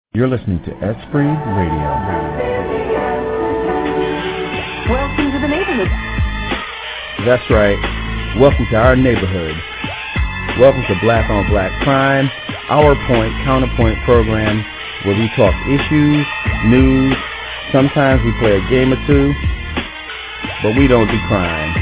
You're listening to Esprit Radio. Welcome to the neighborhood. That's right. Welcome to our neighborhood. Welcome to Black on Black Crime, our point, counterpoint program where we talk issues, news, sometimes we play a game or two, but we don't do crime.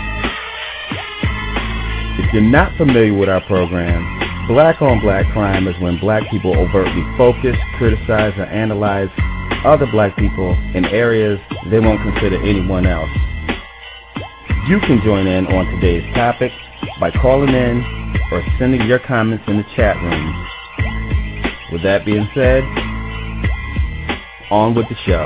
If you're not familiar with our program, Black on Black Crime is when black people overtly focus, criticize, or analyze other black people in areas they won't consider anyone else. You can join in on today's topic by calling in or sending your comments in the chat room. With that being said, on with the show.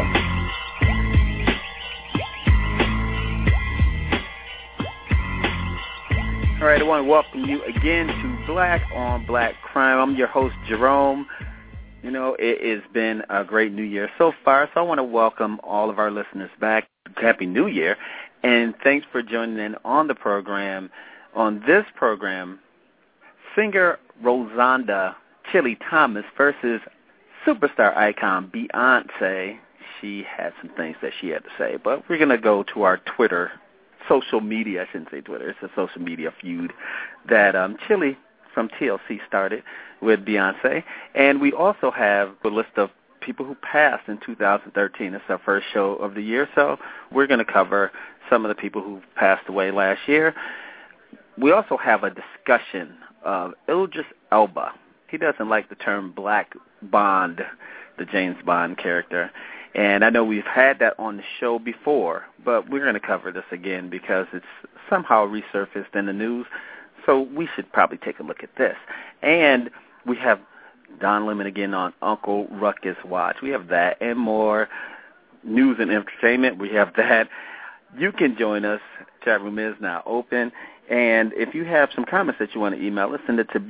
All right, I want to welcome you again to Black on Black Crime. I'm your host, Jerome. You know, it has been a great new year so far, so I want to welcome all of our listeners back. Happy New Year, and thanks for joining in on the program. On this program, singer Rozonda Chili Thomas versus superstar icon Beyonce. She had some things that she had to say, but we're going to go to our Twitter social media. I shouldn't say Twitter. It's a social media feud that Chili from TLC started with Beyonce. And we also have a list of people who passed in 2013. It's our first show of the year, so we're going to cover some of the people who passed away last year. We also have a discussion of Idris Elba. He doesn't like the term Black Bond, the James Bond character. And I know we've had that on the show before, but we're going to cover this again because it's somehow resurfaced in the news, so we should probably take a look at this. And we have Don Lemon again on Uncle Ruckus Watch. We have that and more news and entertainment. We have that. You can join us. Chat room is now open. And if you have some comments that you want to email us, send it to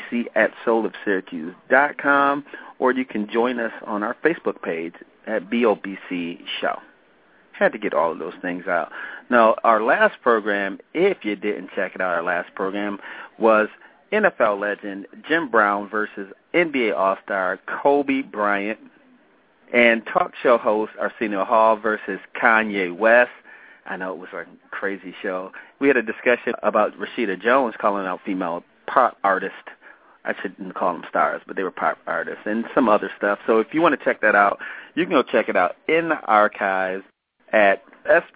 bobc@soulofsyracuse.com, or you can join us on our Facebook page at BOBC Show. Had to get all of those things out. Now, our last program, if you didn't check it out, our last program was NFL legend Jim Brown versus NBA All-Star Kobe Bryant, and talk show host Arsenio Hall versus Kanye West. I know it was a crazy show. We had a discussion about Rashida Jones calling out female pop artists. I shouldn't call them stars, but they were pop artists, and some other stuff. So if you want to check that out, you can go check it out in the archives at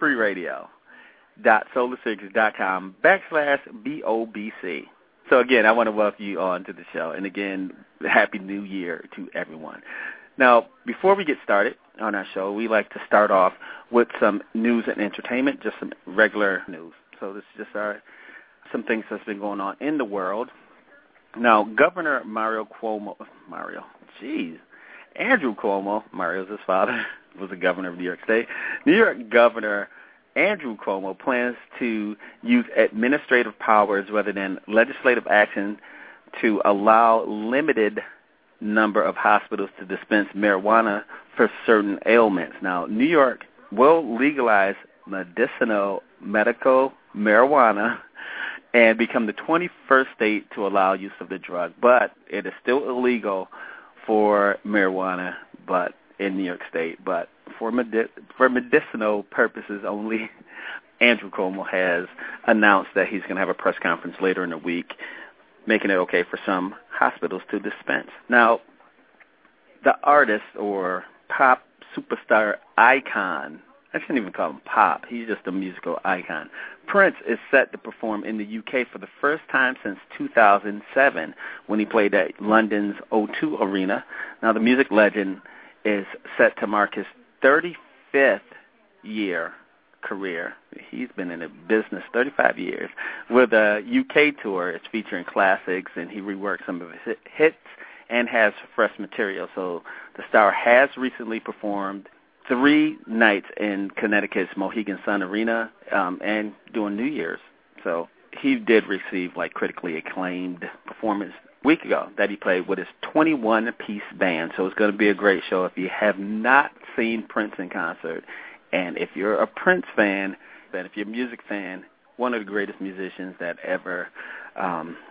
espritradio.solarcircus.com/BOBC. So again, I want to welcome you on to the show. And again, Happy New Year to everyone. Now, before we get started on our show, we like to start off with some news and entertainment, just some regular news. So this is just some things that's been going on in the world. Now, Governor Andrew Cuomo, Mario's his father, was the governor of New York State. New York Governor Andrew Cuomo plans to use administrative powers rather than legislative action to allow limited number of hospitals to dispense marijuana for certain ailments. Now, New York will legalize medical marijuana and become the 21st state to allow use of the drug, but it is still illegal for marijuana, but in New York State, but for medicinal purposes only. Andrew Cuomo has announced that he's going to have a press conference later in the week, making it okay for some hospitals to dispense. Now, the artist or pop superstar icon, I shouldn't even call him pop, he's just a musical icon, Prince is set to perform in the UK for the first time since 2007 when he played at London's O2 Arena. Now, the music legend is set to mark his 35th year career. He's been in the business 35 years with a UK tour. It's featuring classics, and he reworked some of his hits and has fresh material. So the star has recently performed 3 nights in Connecticut's Mohegan Sun Arena and doing New Year's. So he did receive critically acclaimed performance a week ago that he played with his 21-piece band. So it's going to be a great show if you have not seen Prince in concert. And if you're a Prince fan, and if you're a music fan, one of the greatest musicians that ever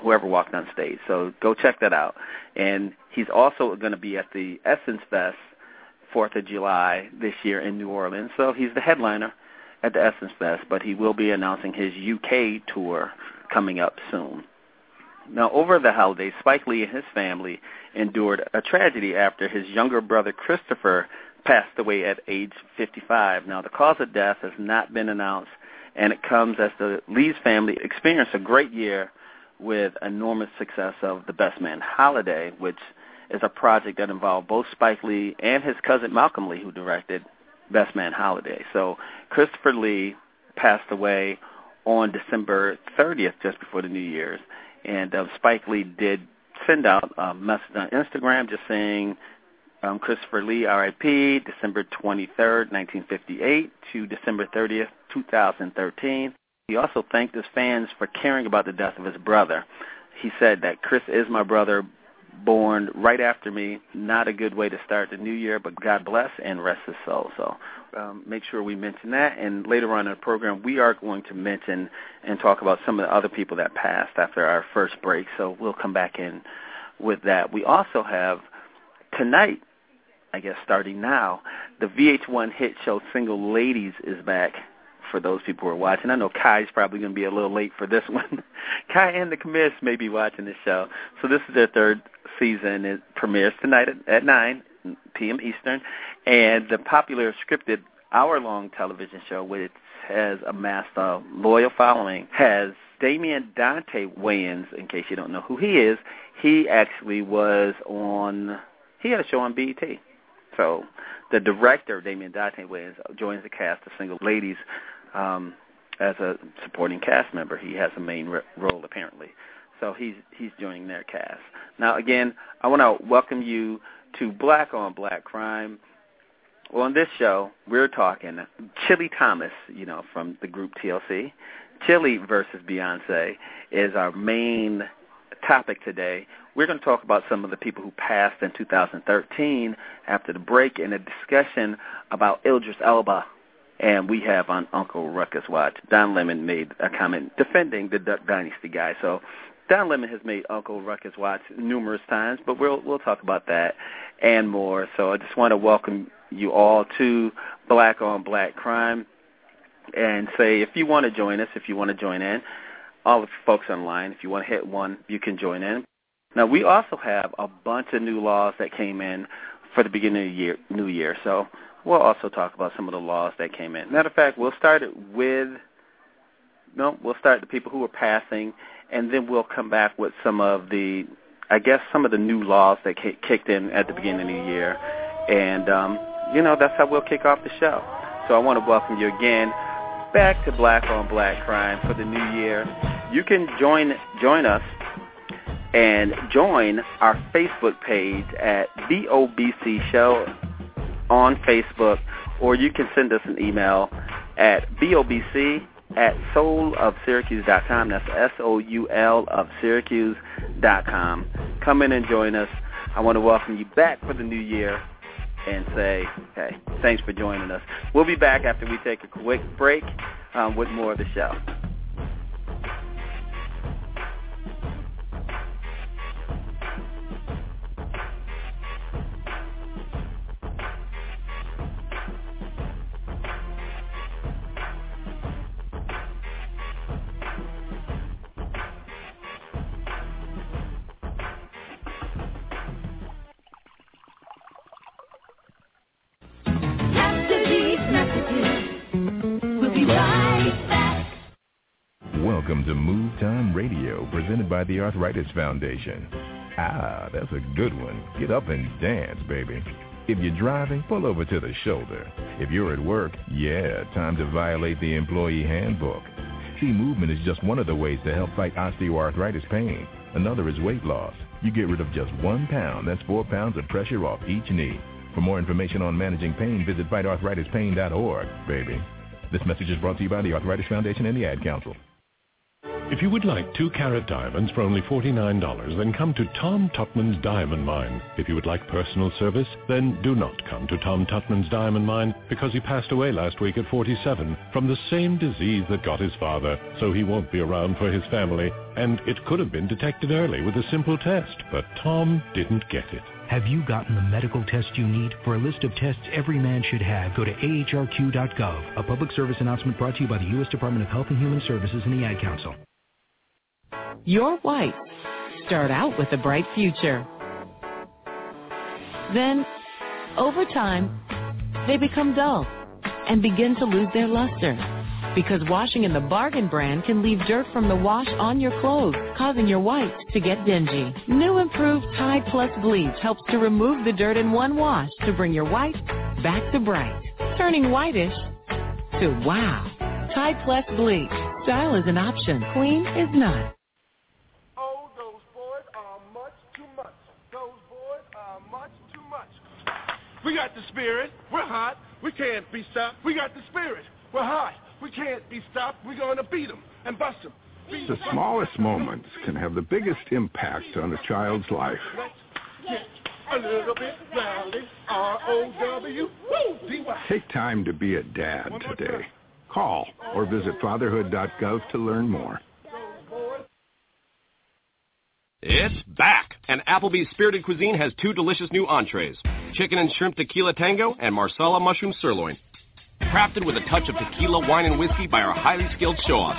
whoever walked on stage. So go check that out. And he's also going to be at the Essence Fest 4th of July this year in New Orleans. So he's the headliner at the Essence Fest, but he will be announcing his UK tour coming up soon. Now, over the holidays, Spike Lee and his family endured a tragedy after his younger brother Christopher passed away at age 55. Now, the cause of death has not been announced, and it comes as the Lee's family experienced a great year with enormous success of The Best Man Holiday, which is a project that involved both Spike Lee and his cousin Malcolm Lee, who directed Best Man Holiday. So Christopher Lee passed away on December 30th, just before the New Year's, and Spike Lee did send out a message on Instagram just saying, Christopher Lee, R.I.P., December 23rd, 1958 to December 30th, 2013. He also thanked his fans for caring about the death of his brother. He said that Chris is my brother, born right after me. Not a good way to start the new year, but God bless and rest his soul. So make sure we mention that. And later on in the program, we are going to mention and talk about some of the other people that passed after our first break. So we'll come back in with that. We also have tonight, I guess starting now, the VH1 hit show Single Ladies is back. For those people who are watching, I know Kai's probably going to be a little late for this one. Kai and the Commiss may be watching this show. So this is their third season. It premieres tonight at 9 p.m. Eastern. And the popular scripted hour-long television show, which has amassed a loyal following, has Damian Dante Wayans. In case you don't know who he is, he actually was on, he had a show on BET. So the director, Damian Dante Wayans, joins the cast of Single Ladies as a supporting cast member. He has a main role, apparently. So he's joining their cast. Now, again, I want to welcome you to Black on Black Crime. Well, on this show, we're talking Chili Thomas, from the group TLC. Chili versus Beyonce is our main topic today. We're going to talk about some of the people who passed in 2013 after the break, and a discussion about Idris Elba. And we have on Uncle Ruckus Watch, Don Lemon made a comment defending the Duck Dynasty guy. So Don Lemon has made Uncle Ruckus Watch numerous times, but we'll talk about that and more. So I just want to welcome you all to Black on Black Crime and say if you want to join us, if you want to join in, all the folks online, if you want to hit one, you can join in. Now, we also have a bunch of new laws that came in for the beginning of the new year. So we'll also talk about some of the laws that came in. Matter of fact, we'll start the people who are passing, and then we'll come back with some of the new laws that kicked in at the beginning of the year. And, that's how we'll kick off the show. So I want to welcome you again back to Black on Black Crime for the new year. You can join us and join our Facebook page at BOBC Show on Facebook, or you can send us an email at BOBC@soulofsyracuse.com. That's SOUL of Syracuse.com. Come in and join us. I want to welcome you back for the new year and say, hey, thanks for joining us. We'll be back after we take a quick break with more of the show. Welcome to Move Time Radio, presented by the Arthritis Foundation. Ah, that's a good one. Get up and dance, baby. If you're driving, pull over to the shoulder. If you're at work, time to violate the employee handbook. See, movement is just one of the ways to help fight osteoarthritis pain. Another is weight loss. You get rid of just 1 pound. That's 4 pounds of pressure off each knee. For more information on managing pain, visit fightarthritispain.org, baby. This message is brought to you by the Arthritis Foundation and the Ad Council. If you would like 2-carat diamonds for only $49, then come to Tom Tutman's Diamond Mine. If you would like personal service, then do not come to Tom Tutman's Diamond Mine, because he passed away last week at 47 from the same disease that got his father, so he won't be around for his family, and it could have been detected early with a simple test, but Tom didn't get it. Have you gotten the medical test you need? For a list of tests every man should have, go to ahrq.gov. A public service announcement brought to you by the U.S. Department of Health and Human Services and the Ad Council. Your whites start out with a bright future. Then, over time, they become dull and begin to lose their luster. Because washing in the Bargain brand can leave dirt from the wash on your clothes, causing your whites to get dingy. New improved Tide Plus Bleach helps to remove the dirt in one wash to bring your whites back to bright, turning whitish to wow. Tide Plus Bleach. Style is an option. Clean is not. Oh, those boys are much too much. Those boys are much too much. We got the spirit. We're hot. We can't be stopped. We got the spirit. We're hot. We can't be stopped. We're going to beat them and bust them. The smallest moments can have the biggest impact on a child's life. Let's get a little bit rowdy. R-O-W-D-Y. Take time to be a dad today. Call or visit fatherhood.gov to learn more. It's back, and Applebee's Spirited Cuisine has 2 delicious new entrees, chicken and shrimp tequila tango and marsala mushroom sirloin. Crafted with a touch of tequila, wine, and whiskey by our highly skilled show-offs.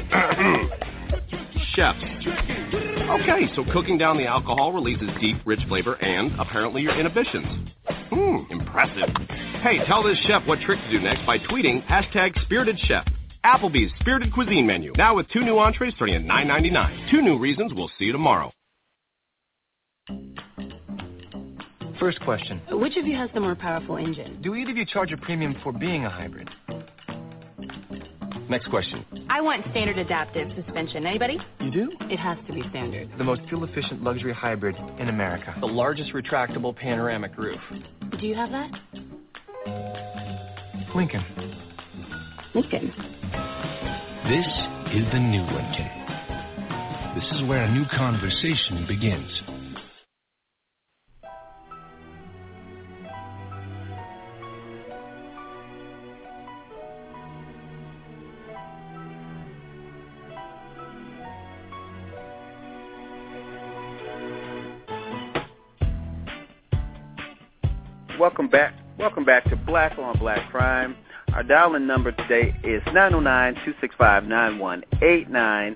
Chefs. Okay, so cooking down the alcohol releases deep, rich flavor and, apparently, your inhibitions. Impressive. Hey, tell this chef what trick to do next by tweeting #SpiritedChef. Applebee's Spirited Cuisine menu, now with 2 new entrees starting at $9.99. 2 new reasons we'll see you tomorrow. First question. Which of you has the more powerful engine? Do either of you charge a premium for being a hybrid? Next question. I want standard adaptive suspension. Anybody? You do? It has to be standard. The most fuel-efficient luxury hybrid in America. The largest retractable panoramic roof. Do you have that? Lincoln. Lincoln. This is the new Lincoln. This is where a new conversation begins. Welcome back to Black on Black Crime. Our dial-in number today is 909-265-9189,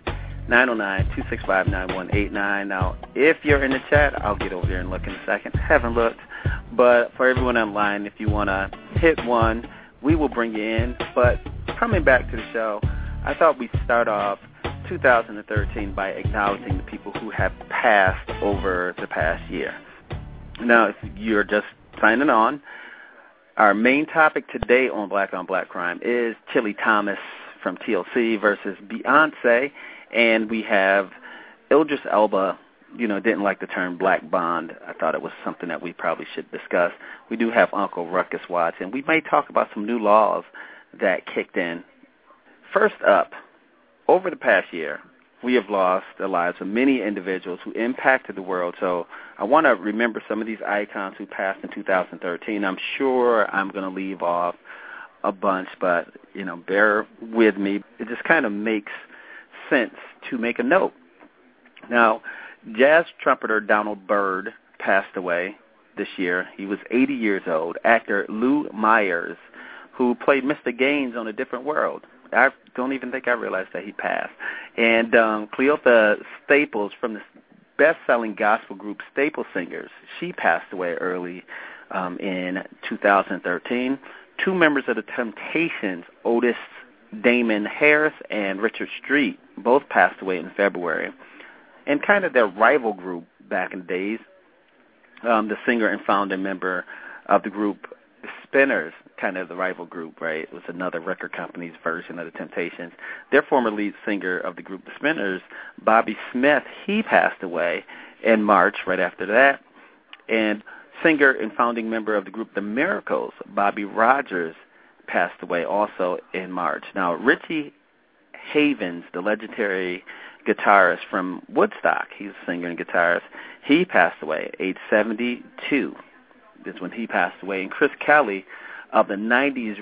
909-265-9189. Now, if you're in the chat, I'll get over there and look in a second. Haven't looked, but for everyone online, if you want to hit one, we will bring you in. But coming back to the show, I thought we'd start off 2013 by acknowledging the people who have passed over the past year. Now, if you're just signing on, our main topic today on Black Crime is Chili Thomas from TLC versus Beyonce, and we have Idris Elba, didn't like the term Black Bond. I thought it was something that we probably should discuss. We do have Uncle Ruckus Watts, and we may talk about some new laws that kicked in. First up, over the past year, we have lost the lives of many individuals who impacted the world. So I want to remember some of these icons who passed in 2013. I'm sure I'm going to leave off a bunch, but, bear with me. It just kind of makes sense to make a note. Now, jazz trumpeter Donald Byrd passed away this year. He was 80 years old. Actor Lou Myers, who played Mr. Gaines on A Different World. I don't even think I realized that he passed. And Cleotha Staples from the best-selling gospel group Staple Singers, she passed away early in 2013. 2 members of the Temptations, Otis Damon Harris and Richard Street, both passed away in February. And kind of their rival group back in the days, the singer and founding member of the group The Spinners, kind of the rival group, right? It was another record company's version of the Temptations. Their former lead singer of the group The Spinners, Bobby Smith, he passed away in March right after that. And singer and founding member of the group The Miracles, Bobby Rogers, passed away also in March. Now, Richie Havens, the legendary guitarist from Woodstock. He's a singer and guitarist. He passed away at age 72. That's when he passed away. And Chris Kelly of the 90s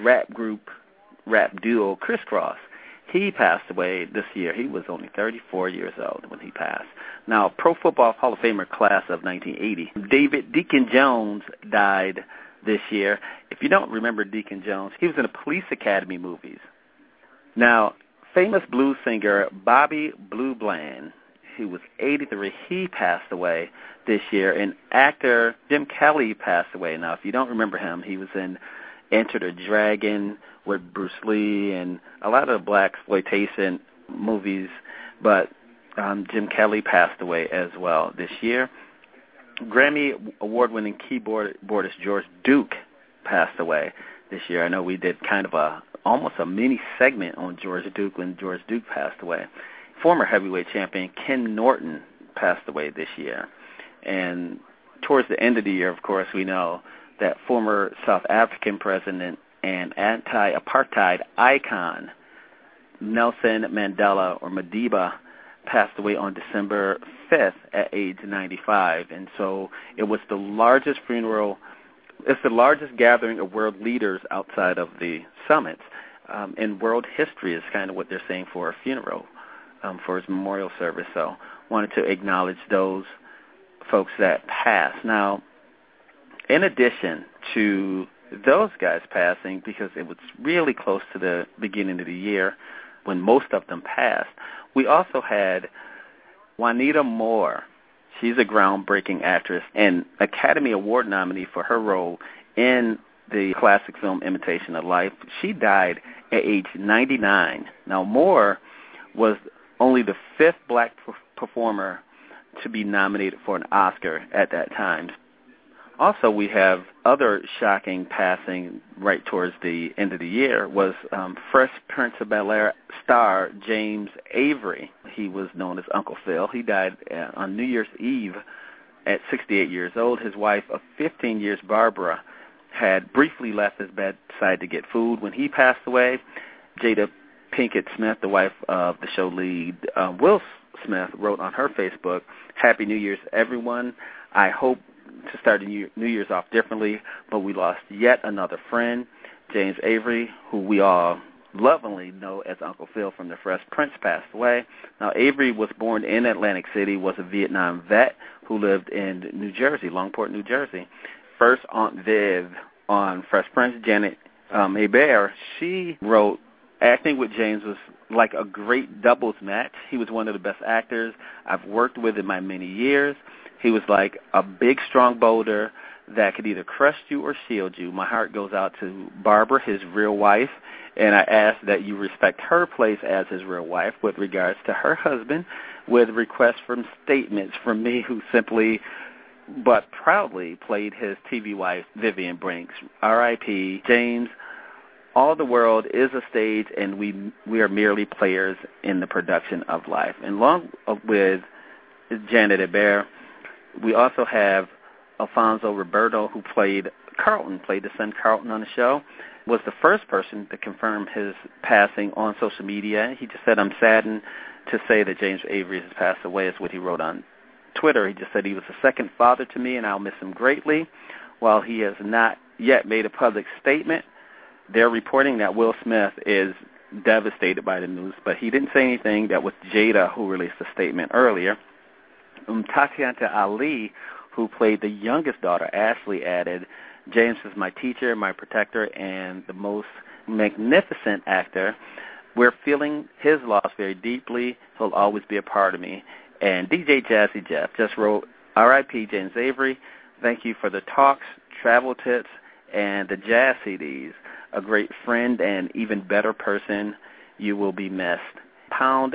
rap duo Criss Cross, he passed away this year. He was only 34 years old when he passed. Now, Pro Football Hall of Famer class of 1980, David Deacon Jones died this year. If you don't remember Deacon Jones, he was in the Police Academy movies. Now, famous blues singer Bobby Blue Bland, who was 83, he passed away this year. And actor Jim Kelly passed away. Now, if you don't remember him, he was in Enter the Dragon with Bruce Lee and a lot of blaxploitation movies, but Jim Kelly passed away as well this year. Grammy award-winning keyboardist George Duke passed away this year. I know we did kind of almost a mini segment on George Duke when George Duke passed away. Former heavyweight champion Ken Norton passed away this year. And towards the end of the year, of course, we know that former South African president and anti-apartheid icon Nelson Mandela, or Madiba, passed away on December 5th at age 95. And so it was the largest funeral. It's the largest gathering of world leaders outside of the summits in world history is kind of what they're saying for a funeral, for his memorial service. So wanted to acknowledge those folks that passed. Now, in addition to those guys passing, because it was really close to the beginning of the year when most of them passed, we also had Juanita Moore. She's a groundbreaking actress and Academy Award nominee for her role in the classic film Imitation of Life. She died at age 99. Now, Moore was only the fifth black performer to be nominated for an Oscar at that time. Also, we have other shocking passing right towards the end of the year was Fresh Prince of Bel-Air star James Avery. He was known as Uncle Phil. He died on New Year's Eve at 68 years old. His wife of 15 years, Barbara, had briefly left his bedside to get food. When he passed away, Jada Pinkett Smith, the wife of the show lead Will Smith, wrote on her Facebook, "Happy New Year's, everyone. I hope to start the New Year's off differently, but we lost yet another friend, James Avery, who we all lovingly know as Uncle Phil from The Fresh Prince, passed away." Now, Avery was born in Atlantic City, was a Vietnam vet who lived in New Jersey, Longport, New Jersey. First Aunt Viv on Fresh Prince, Janet Hebert, she wrote, "Acting with James was like a great doubles match. He was one of the best actors I've worked with in my many years. He was like a big, strong boulder that could either crush you or shield you. My heart goes out to Barbara, his real wife, and I ask that you respect her place as his real wife with regards to her husband, with requests for statements from me, who simply but proudly played his TV wife, Vivian Brinks. R.I.P. James. All the world is a stage, and we are merely players in the production of life." And along with Janet Hebert, we also have Alfonso Roberto, who played the son Carlton on the show, was the first person to confirm his passing on social media. He just said, "I'm saddened to say that James Avery has passed away," is what he wrote on Twitter. He just said, "He was a second father to me, and I'll miss him greatly." While he has not yet made a public statement, they're reporting that Will Smith is devastated by the news, but he didn't say anything. That was Jada who released a statement earlier. Tatiana Ali, who played the youngest daughter, Ashley, added, "James is my teacher, my protector, and the most magnificent actor. We're feeling his loss very deeply. He'll always be a part of me." And DJ Jazzy Jeff just wrote, "R.I.P. James Avery. Thank you for the talks, travel tips, and the jazz CDs. A great friend and even better person. You will be missed. Pound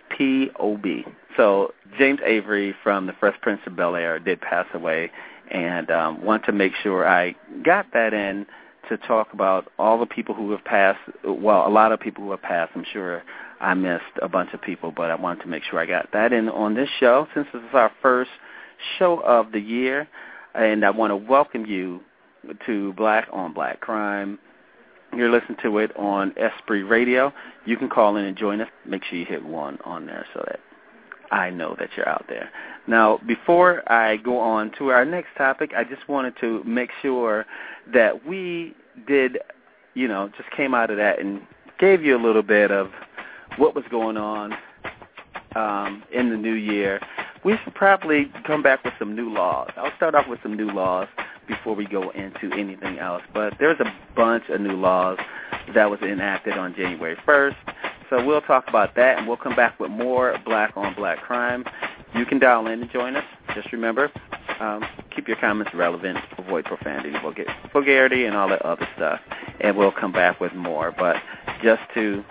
FPOB." So James Avery from The Fresh Prince of Bel-Air did pass away, and want to make sure I got that in to talk about all the people who have passed. Well, a lot of people who have passed. I'm sure I missed a bunch of people, but I wanted to make sure I got that in on this show since this is our first show of the year, and I want to welcome you to Black on Black Crime. You're listening to it on Esprit Radio. You can call in and join us. Make sure you hit 1 on there so that I know that you're out there. Now, before I go on to our next topic, I just wanted to make sure that we did, just came out of that and gave you a little bit of what was going on in the new year. We should probably come back with some new laws. I'll start off with some new laws before we go into anything else. But there's a bunch of new laws that was enacted on January 1st. So we'll talk about that, and we'll come back with more black-on-black crime. You can dial in and join us. Just remember, keep your comments relevant, avoid profanity, vulgarity, and all that other stuff. And we'll come back with more. But just to,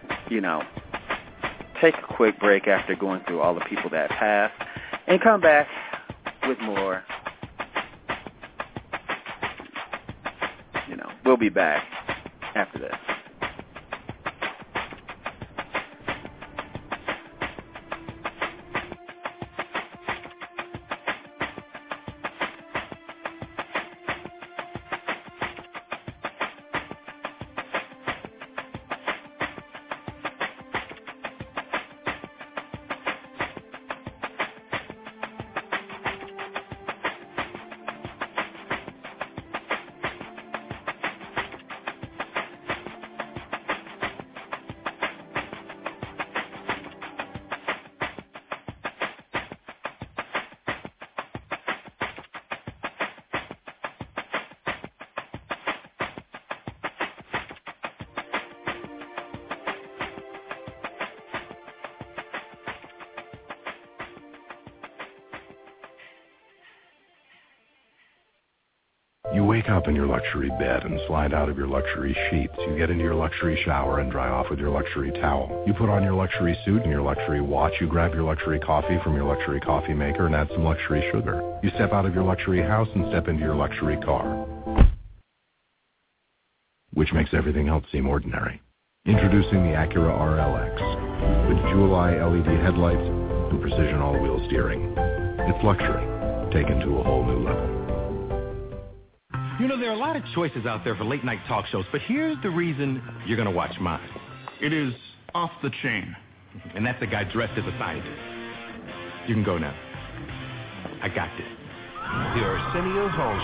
take a quick break after going through all the people that passed, and come back with more. We'll be back after this. You wake up in your luxury bed and slide out of your luxury sheets. You get into your luxury shower and dry off with your luxury towel. You put on your luxury suit and your luxury watch. You grab your luxury coffee from your luxury coffee maker and add some luxury sugar. You step out of your luxury house and step into your luxury car, which makes everything else seem ordinary. Introducing the Acura RLX with jewel-eye LED headlights and precision all-wheel steering. It's luxury taken to a whole new level. There are a lot of choices out there for late-night talk shows, but here's the reason you're going to watch mine. It is off the chain. And that's a guy dressed as a scientist. You can go now. I got this. The Arsenio Hall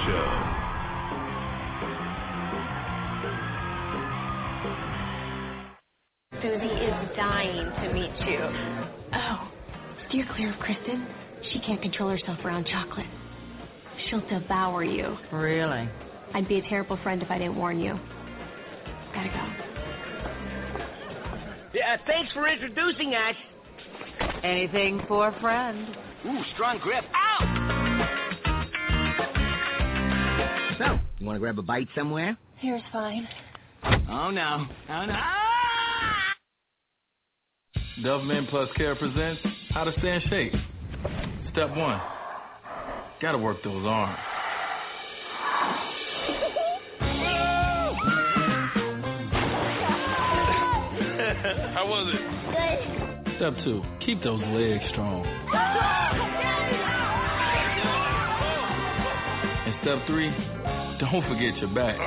Show. Susie is dying to meet you. Oh, steer clear of Kristen. She can't control herself around chocolate. She'll devour you. Really? I'd be a terrible friend if I didn't warn you. Gotta go. Yeah, thanks for introducing us. Anything for a friend. Ooh, strong grip. Ow! So, you want to grab a bite somewhere? Here's fine. Oh, no. Oh, no. Dove Men Plus Care presents How to Stay in Shape. Step 1. Gotta work those arms. How was it? Good. Step 2. Keep those legs strong. And step 3. Don't forget your back.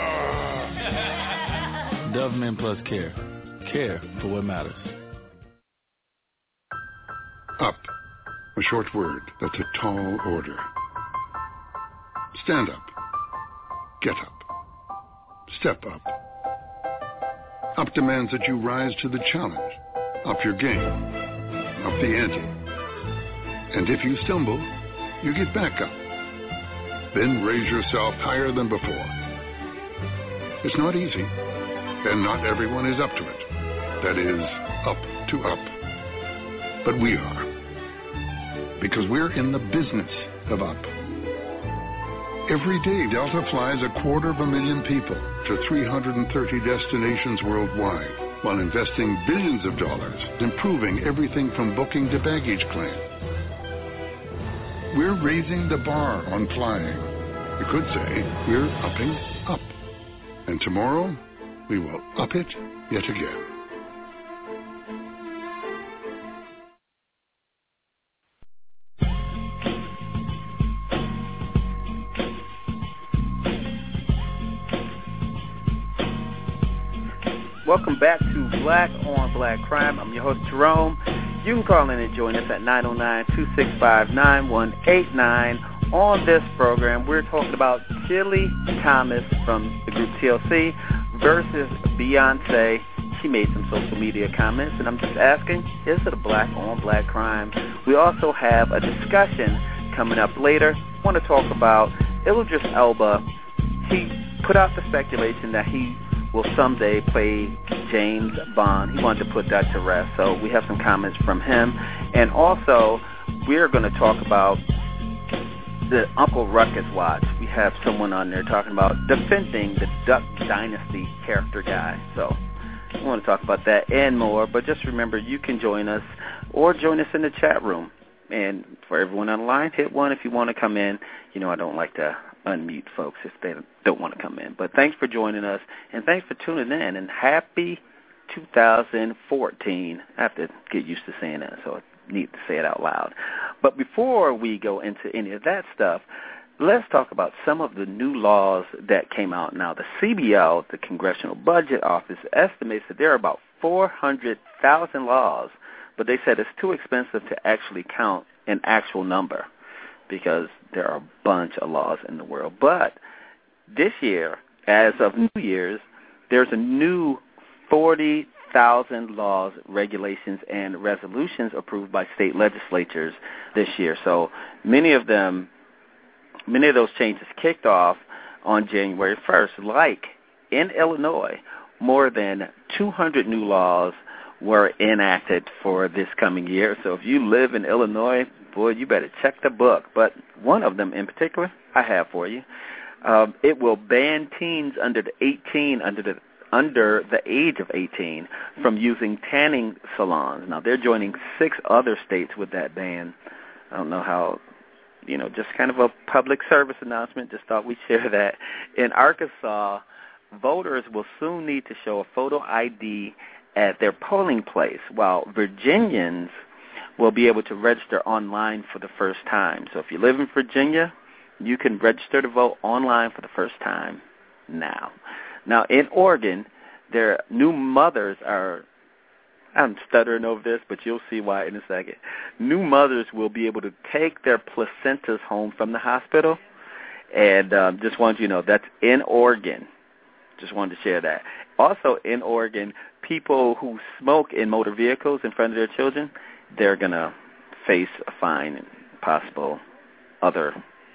Dove Men Plus Care. Care for what matters. Up. A short word that's a tall order. Stand up. Get up. Step up. Up demands that you rise to the challenge. Up your game. Up the ante. And if you stumble, you get back up. Then raise yourself higher than before. It's not easy, and not everyone is up to it. That is, up to up. But we are. Because we're in the business of up. Every day, Delta flies 250,000 people to 330 destinations worldwide, while investing billions of dollars, improving everything from booking to baggage claim. We're raising the bar on flying. You could say we're upping up. And tomorrow, we will up it yet again. Welcome back to Black on Black Crime. I'm your host, Jerome. You can call in and join us at 909-265-9189. On this program, we're talking about Chili Thomas from the group TLC versus Beyonce. She made some social media comments, and I'm just asking, is it a black on black crime? We also have a discussion coming up later. I want to talk about Idris Elba. He put out the speculation that he will someday play James Bond. He wanted to put that to rest, so we have some comments from him. And also, we're going to talk about the Uncle Ruckus watch. We have someone on there talking about defending the Duck Dynasty character guy. So I want to talk about that and more, but just remember, you can join us or join us in the chat room. And for everyone online, hit 1 if you want to come in. You know, I don't like to unmute folks if they don't want to come in. But thanks for joining us, and thanks for tuning in, and happy 2014. I have to get used to saying that, so I need to say it out loud. But before we go into any of that stuff, let's talk about some of the new laws that came out. Now, the CBO, the Congressional Budget Office, estimates that there are about 400,000 laws, but they said it's too expensive to actually count an actual number because there are a bunch of laws in the world. But this year, as of New Year's, there's a new 40,000 laws, regulations, and resolutions approved by state legislatures this year. So many of those changes kicked off on January 1st. Like in Illinois, more than 200 new laws were enacted for this coming year. So if you live in Illinois, boy, you better check the book. But one of them in particular I have for you. It will ban teens under the age of 18 from using tanning salons. Now, they're joining 6 other states with that ban. I don't know how, just kind of a public service announcement. Just thought we'd share that. In Arkansas, voters will soon need to show a photo ID at their polling place, while Virginians will be able to register online for the first time. So if you live in Virginia, you can register to vote online for the first time now. Now, in Oregon, their new mothers are, I'm stuttering over this, but you'll see why in a second. New mothers will be able to take their placentas home from the hospital, and just wanted you to know that's in Oregon. Just wanted to share that. Also in Oregon, people who smoke in motor vehicles in front of their children, they're going to face a fine and possible other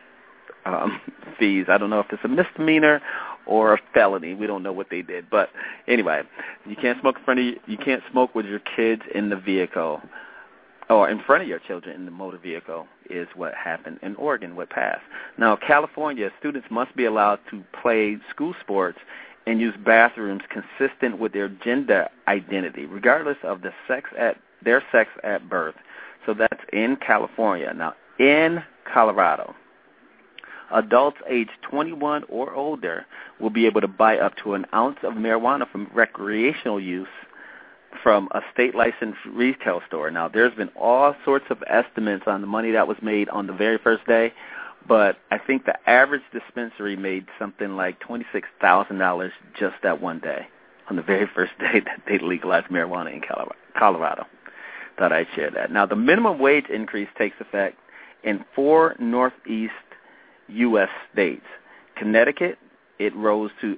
fees. I don't know if it's a misdemeanor or a felony. We don't know what they did, but anyway, you can't smoke you can't smoke with your kids in the vehicle or in front of your children in the motor vehicle is what happened in Oregon, what passed. Now, California, students must be allowed to play school sports and use bathrooms consistent with their gender identity, regardless of their sex at birth. So that's in California. Now, in Colorado, adults age 21 or older will be able to buy up to an ounce of marijuana from recreational use from a state-licensed retail store. Now, there's been all sorts of estimates on the money that was made on the very first day, but I think the average dispensary made something like $26,000 just that one day, on the very first day that they legalized marijuana in Colorado. Thought I'd share that. Now, the minimum wage increase takes effect in 4 Northeast U.S. states. Connecticut, it rose to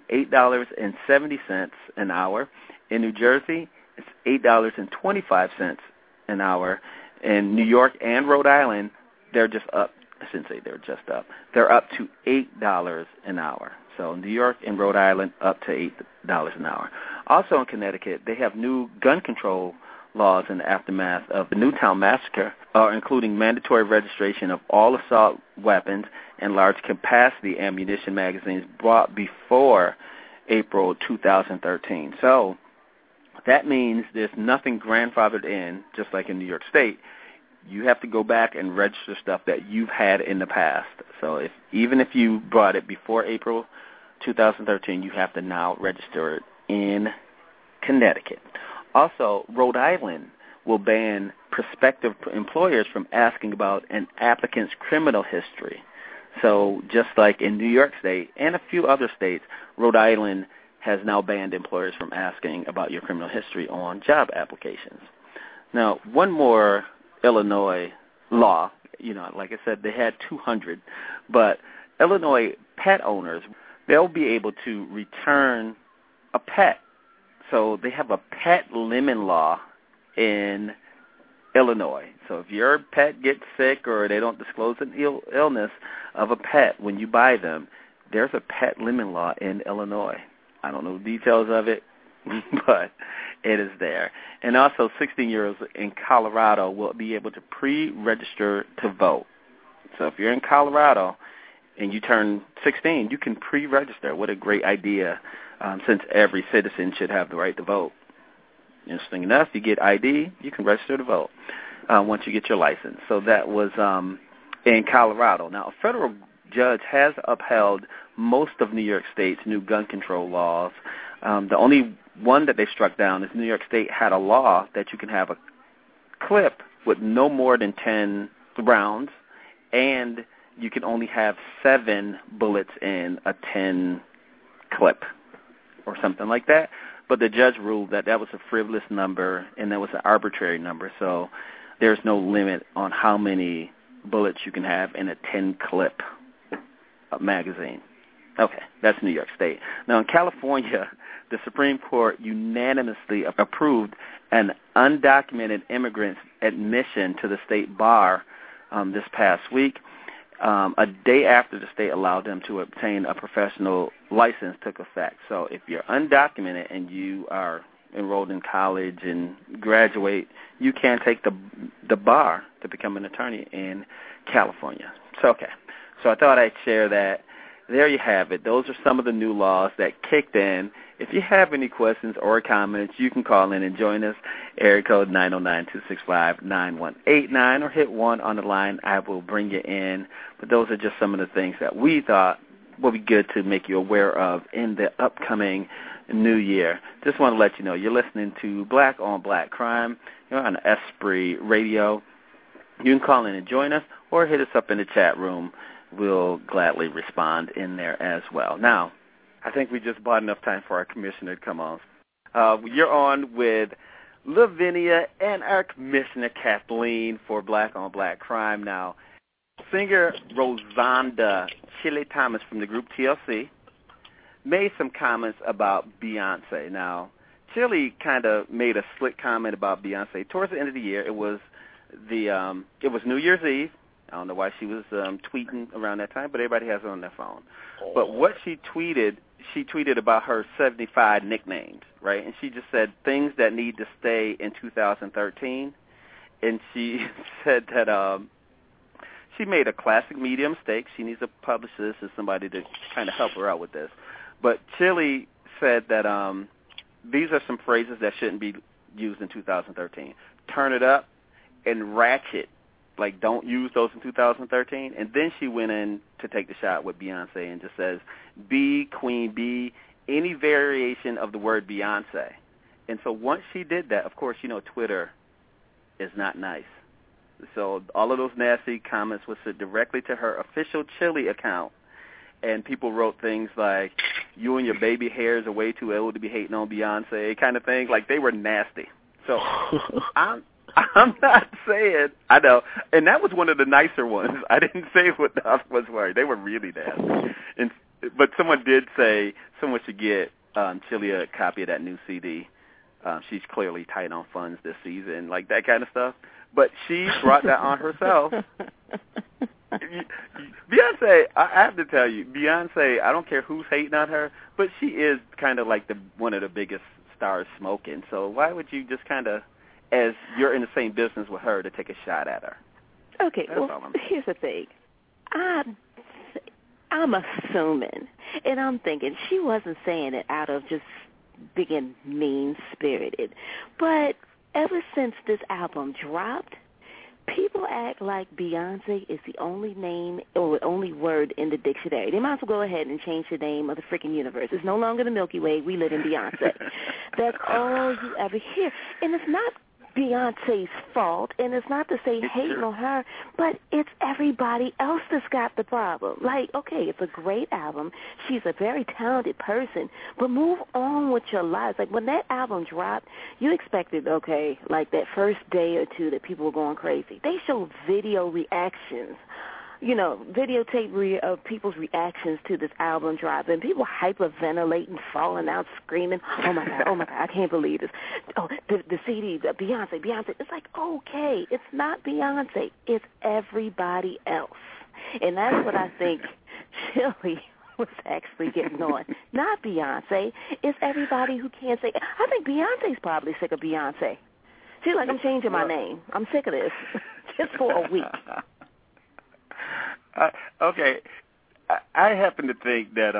$8.70 an hour. In New Jersey, it's $8.25 an hour. In New York and Rhode Island, they're just up. I shouldn't say they're just up. They're up to $8 an hour. So New York and Rhode Island up to $8 an hour. Also in Connecticut, they have new gun control laws in the aftermath of the Newtown massacre, including mandatory registration of all assault weapons and large-capacity ammunition magazines brought before April 2013. So that means there's nothing grandfathered in, just like in New York State. You have to go back and register stuff that you've had in the past. So even if you brought it before April 2013, you have to now register it in Connecticut. Also, Rhode Island will ban prospective employers from asking about an applicant's criminal history. So just like in New York State and a few other states, Rhode Island has now banned employers from asking about your criminal history on job applications. Now, one more Illinois law, like I said, they had 200, but Illinois pet owners, they'll be able to return a pet. So they have a pet lemon law in Illinois. So if your pet gets sick or they don't disclose an illness of a pet when you buy them, there's a pet lemon law in Illinois. I don't know the details of it, but it is there. And also 16-year-olds in Colorado will be able to pre-register to vote. So if you're in Colorado and you turn 16, you can pre-register. What a great idea, since every citizen should have the right to vote. Interesting enough, you get ID, you can register to vote once you get your license. So that was in Colorado. Now, a federal judge has upheld most of New York State's new gun control laws. The only one that they struck down is New York State had a law that you can have a clip with no more than 10 rounds, and you can only have 7 bullets in a 10 clip or something like that. But the judge ruled that that was a frivolous number and that was an arbitrary number, so there's no limit on how many bullets you can have in a 10 clip magazine. Okay, that's New York State. Now, in California, the Supreme Court unanimously approved an undocumented immigrant's admission to the state bar this past week, a day after the state allowed them to obtain a professional license took effect. So if you're undocumented and you are enrolled in college and graduate, you can take the bar to become an attorney in California. So, okay. So I thought I'd share that. There you have it. Those are some of the new laws that kicked in. If you have any questions or comments, you can call in and join us. Area code 909-265-9189 or hit 1 on the line. I will bring you in. But those are just some of the things that we thought would be good to make you aware of in the upcoming new year. Just want to let you know you're listening to Black on Black Crime. You're on Esprit Radio. You can call in and join us or hit us up in the chat room. We'll gladly respond in there as well. Now, I think we just bought enough time for our commissioner to come on. You're on with Lavinia and our commissioner, Kathleen, for Black on Black Crime. Now, singer Rosanda Chili Thomas from the group TLC made some comments about Beyonce. Now, Chili kind of made a slick comment about Beyonce. Towards the end of the year, it was New Year's Eve. I don't know why she was tweeting around that time, but everybody has it on their phone. But what she tweeted about her 75 nicknames, right? And she just said things that need to stay in 2013. And she said that she made a classic media mistake. She needs a publicist or somebody to kind of help her out with this. But Chili said that these are some phrases that shouldn't be used in 2013. Turn it up and ratchet. Like, don't use those in 2013. And then she went in to take the shot with Beyonce and just says, B, Queen B, any variation of the word Beyonce. And so once she did that, of course, Twitter is not nice. So all of those nasty comments were sent directly to her official Chili account. And people wrote things like, you and your baby hairs are way too old to be hating on Beyonce, kind of thing. Like, they were nasty. So I'm not saying, I know, and that was one of the nicer ones. I didn't say what the other ones were. They were really nasty. But someone did say someone should get Chili a copy of that new CD. She's clearly tight on funds this season, like that kind of stuff. But she brought that on herself. Beyonce, I have to tell you, Beyonce, I don't care who's hating on her, but she is kind of like one of the biggest stars smoking. So why would you just kind of, as you're in the same business with her, to take a shot at her? Okay, here's the thing. I'm assuming, and I'm thinking she wasn't saying it out of just being mean-spirited. But ever since this album dropped, people act like Beyonce is the only name or only word in the dictionary. They might as well go ahead and change the name of the freaking universe. It's no longer the Milky Way. We live in Beyonce. That's all you ever hear. And it's not Beyonce's fault, and it's not to say hating on her, but it's everybody else that's got the problem. Like, okay, it's a great album. She's a very talented person, but move on with your lives. Like, when that album dropped, you expected, okay, like that first day or two that people were going crazy. They showed video reactions, videotape of people's reactions to this album drop, and people hyperventilating, falling out, screaming, oh my God, I can't believe this. Oh, the CD, Beyonce. It's like, okay, it's not Beyonce, it's everybody else. And that's what I think Chili was actually getting on. Not Beyonce, it's everybody who can't say. I think Beyonce's probably sick of Beyonce. She's like, I'm changing my name. I'm sick of this, just for a week. Okay, I happen to think that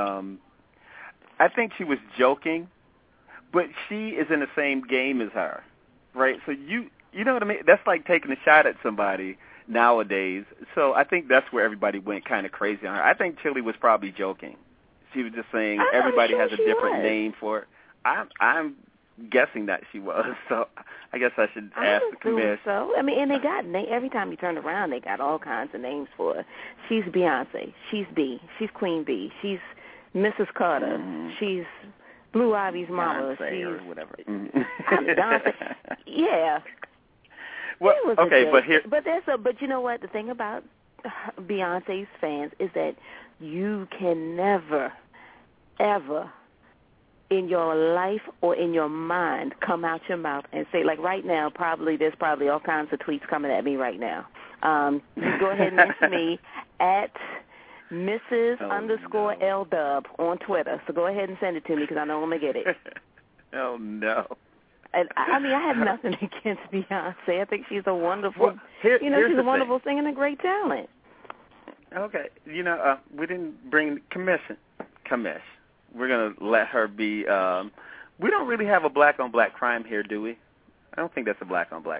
I think she was joking, but she is in the same game as her, right? So you know what I mean? That's like taking a shot at somebody nowadays. So I think that's where everybody went kind of crazy on her. I think Chili was probably joking. She was just saying everybody has a different name for it. I'm guessing that she was, so I guess I should ask the commish. So I mean, and they got every time you turn around, they got all kinds of names for her. She's Beyonce. She's B. She's Queen B. She's Mrs. Carter. She's Blue Ivy's mama. Beyonce she's or whatever. Beyonce. Yeah. Well, okay, but you know what? The thing about Beyonce's fans is that you can never, ever, in your life or in your mind, come out your mouth and say, like right now, there's probably all kinds of tweets coming at me right now. You go ahead and mention me at Mrs. _LDub on Twitter. So go ahead and send it to me because I know I'm going to get it. Oh, no. And I mean, I have nothing against Beyonce. I think she's a wonderful, she's a wonderful singer and a great talent. Okay. We didn't bring Commish. We're going to let her be, we don't really have a black-on-black crime here, do we? I don't think that's a black-on-black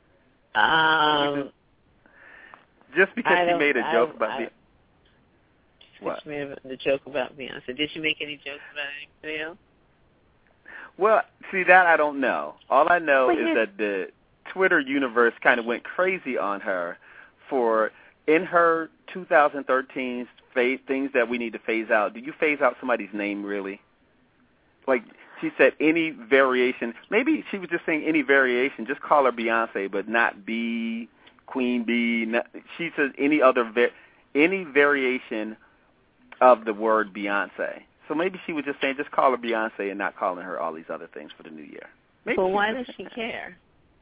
crime. Just because she made a joke about Beyonce. What? She made the joke about Beyonce. Did she make any jokes about anybody else? Well, see, that I don't know. All I know is that the Twitter universe kind of went crazy on her for, in her 2013 things that we need to phase out. Do you phase out somebody's name, really? Like, she said any variation. Maybe she was just saying any variation. Just call her Beyonce, but not B, Queen B. She says any variation of the word Beyonce. So maybe she was just saying just call her Beyonce and not calling her all these other things for the new year. But why does she care?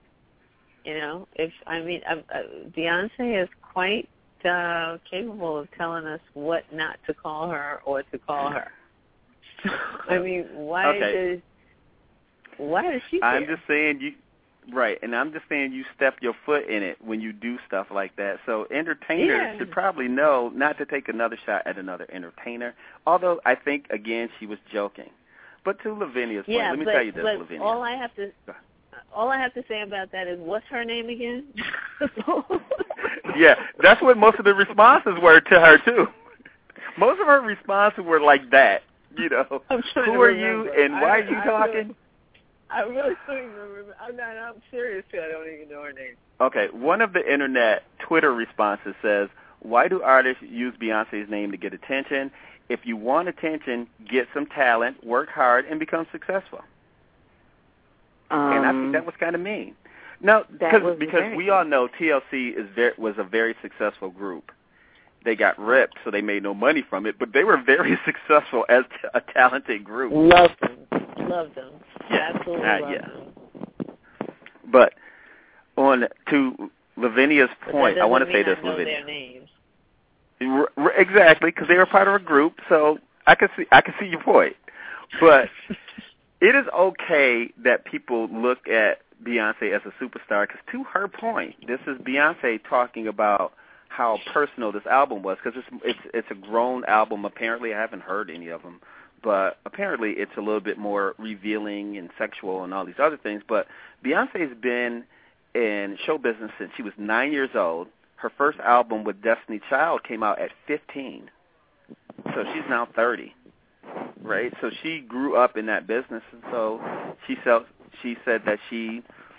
Beyonce is quite capable of telling us what not to call her or to call her. I mean, why does she care? I'm just saying I'm just saying you step your foot in it when you do stuff like that. So entertainers should probably know not to take another shot at another entertainer. Although I think again she was joking. But to Lavinia's point, let me tell you this, Lavinia. All I have to say about that is, what's her name again? Yeah, that's what most of the responses were to her too. Most of her responses were like that. Who are you and why are you talking? I really don't even remember. I'm serious too. I don't even know her name. Okay, one of the internet Twitter responses says, why do artists use Beyonce's name to get attention? If you want attention, get some talent, work hard, and become successful. And I think that was kind of mean. No, because we all know TLC was a very successful group. They got ripped, so they made no money from it, but they were very successful as a talented group. Love them. Yeah. Absolutely love them. But to Lavinia's point, I want to say this, know Lavinia. Their names. Exactly, because they were part of a group, so I can see your point. But it is okay that people look at Beyonce as a superstar, because to her point, this is Beyonce talking about how personal this album was, because it's a grown album. Apparently, I haven't heard any of them, but apparently it's a little bit more revealing and sexual and all these other things. But Beyonce's been in show business since she was 9 years old. Her first album with Destiny Child came out at 15, so she's now 30, right? So she grew up in that business, and so she said that she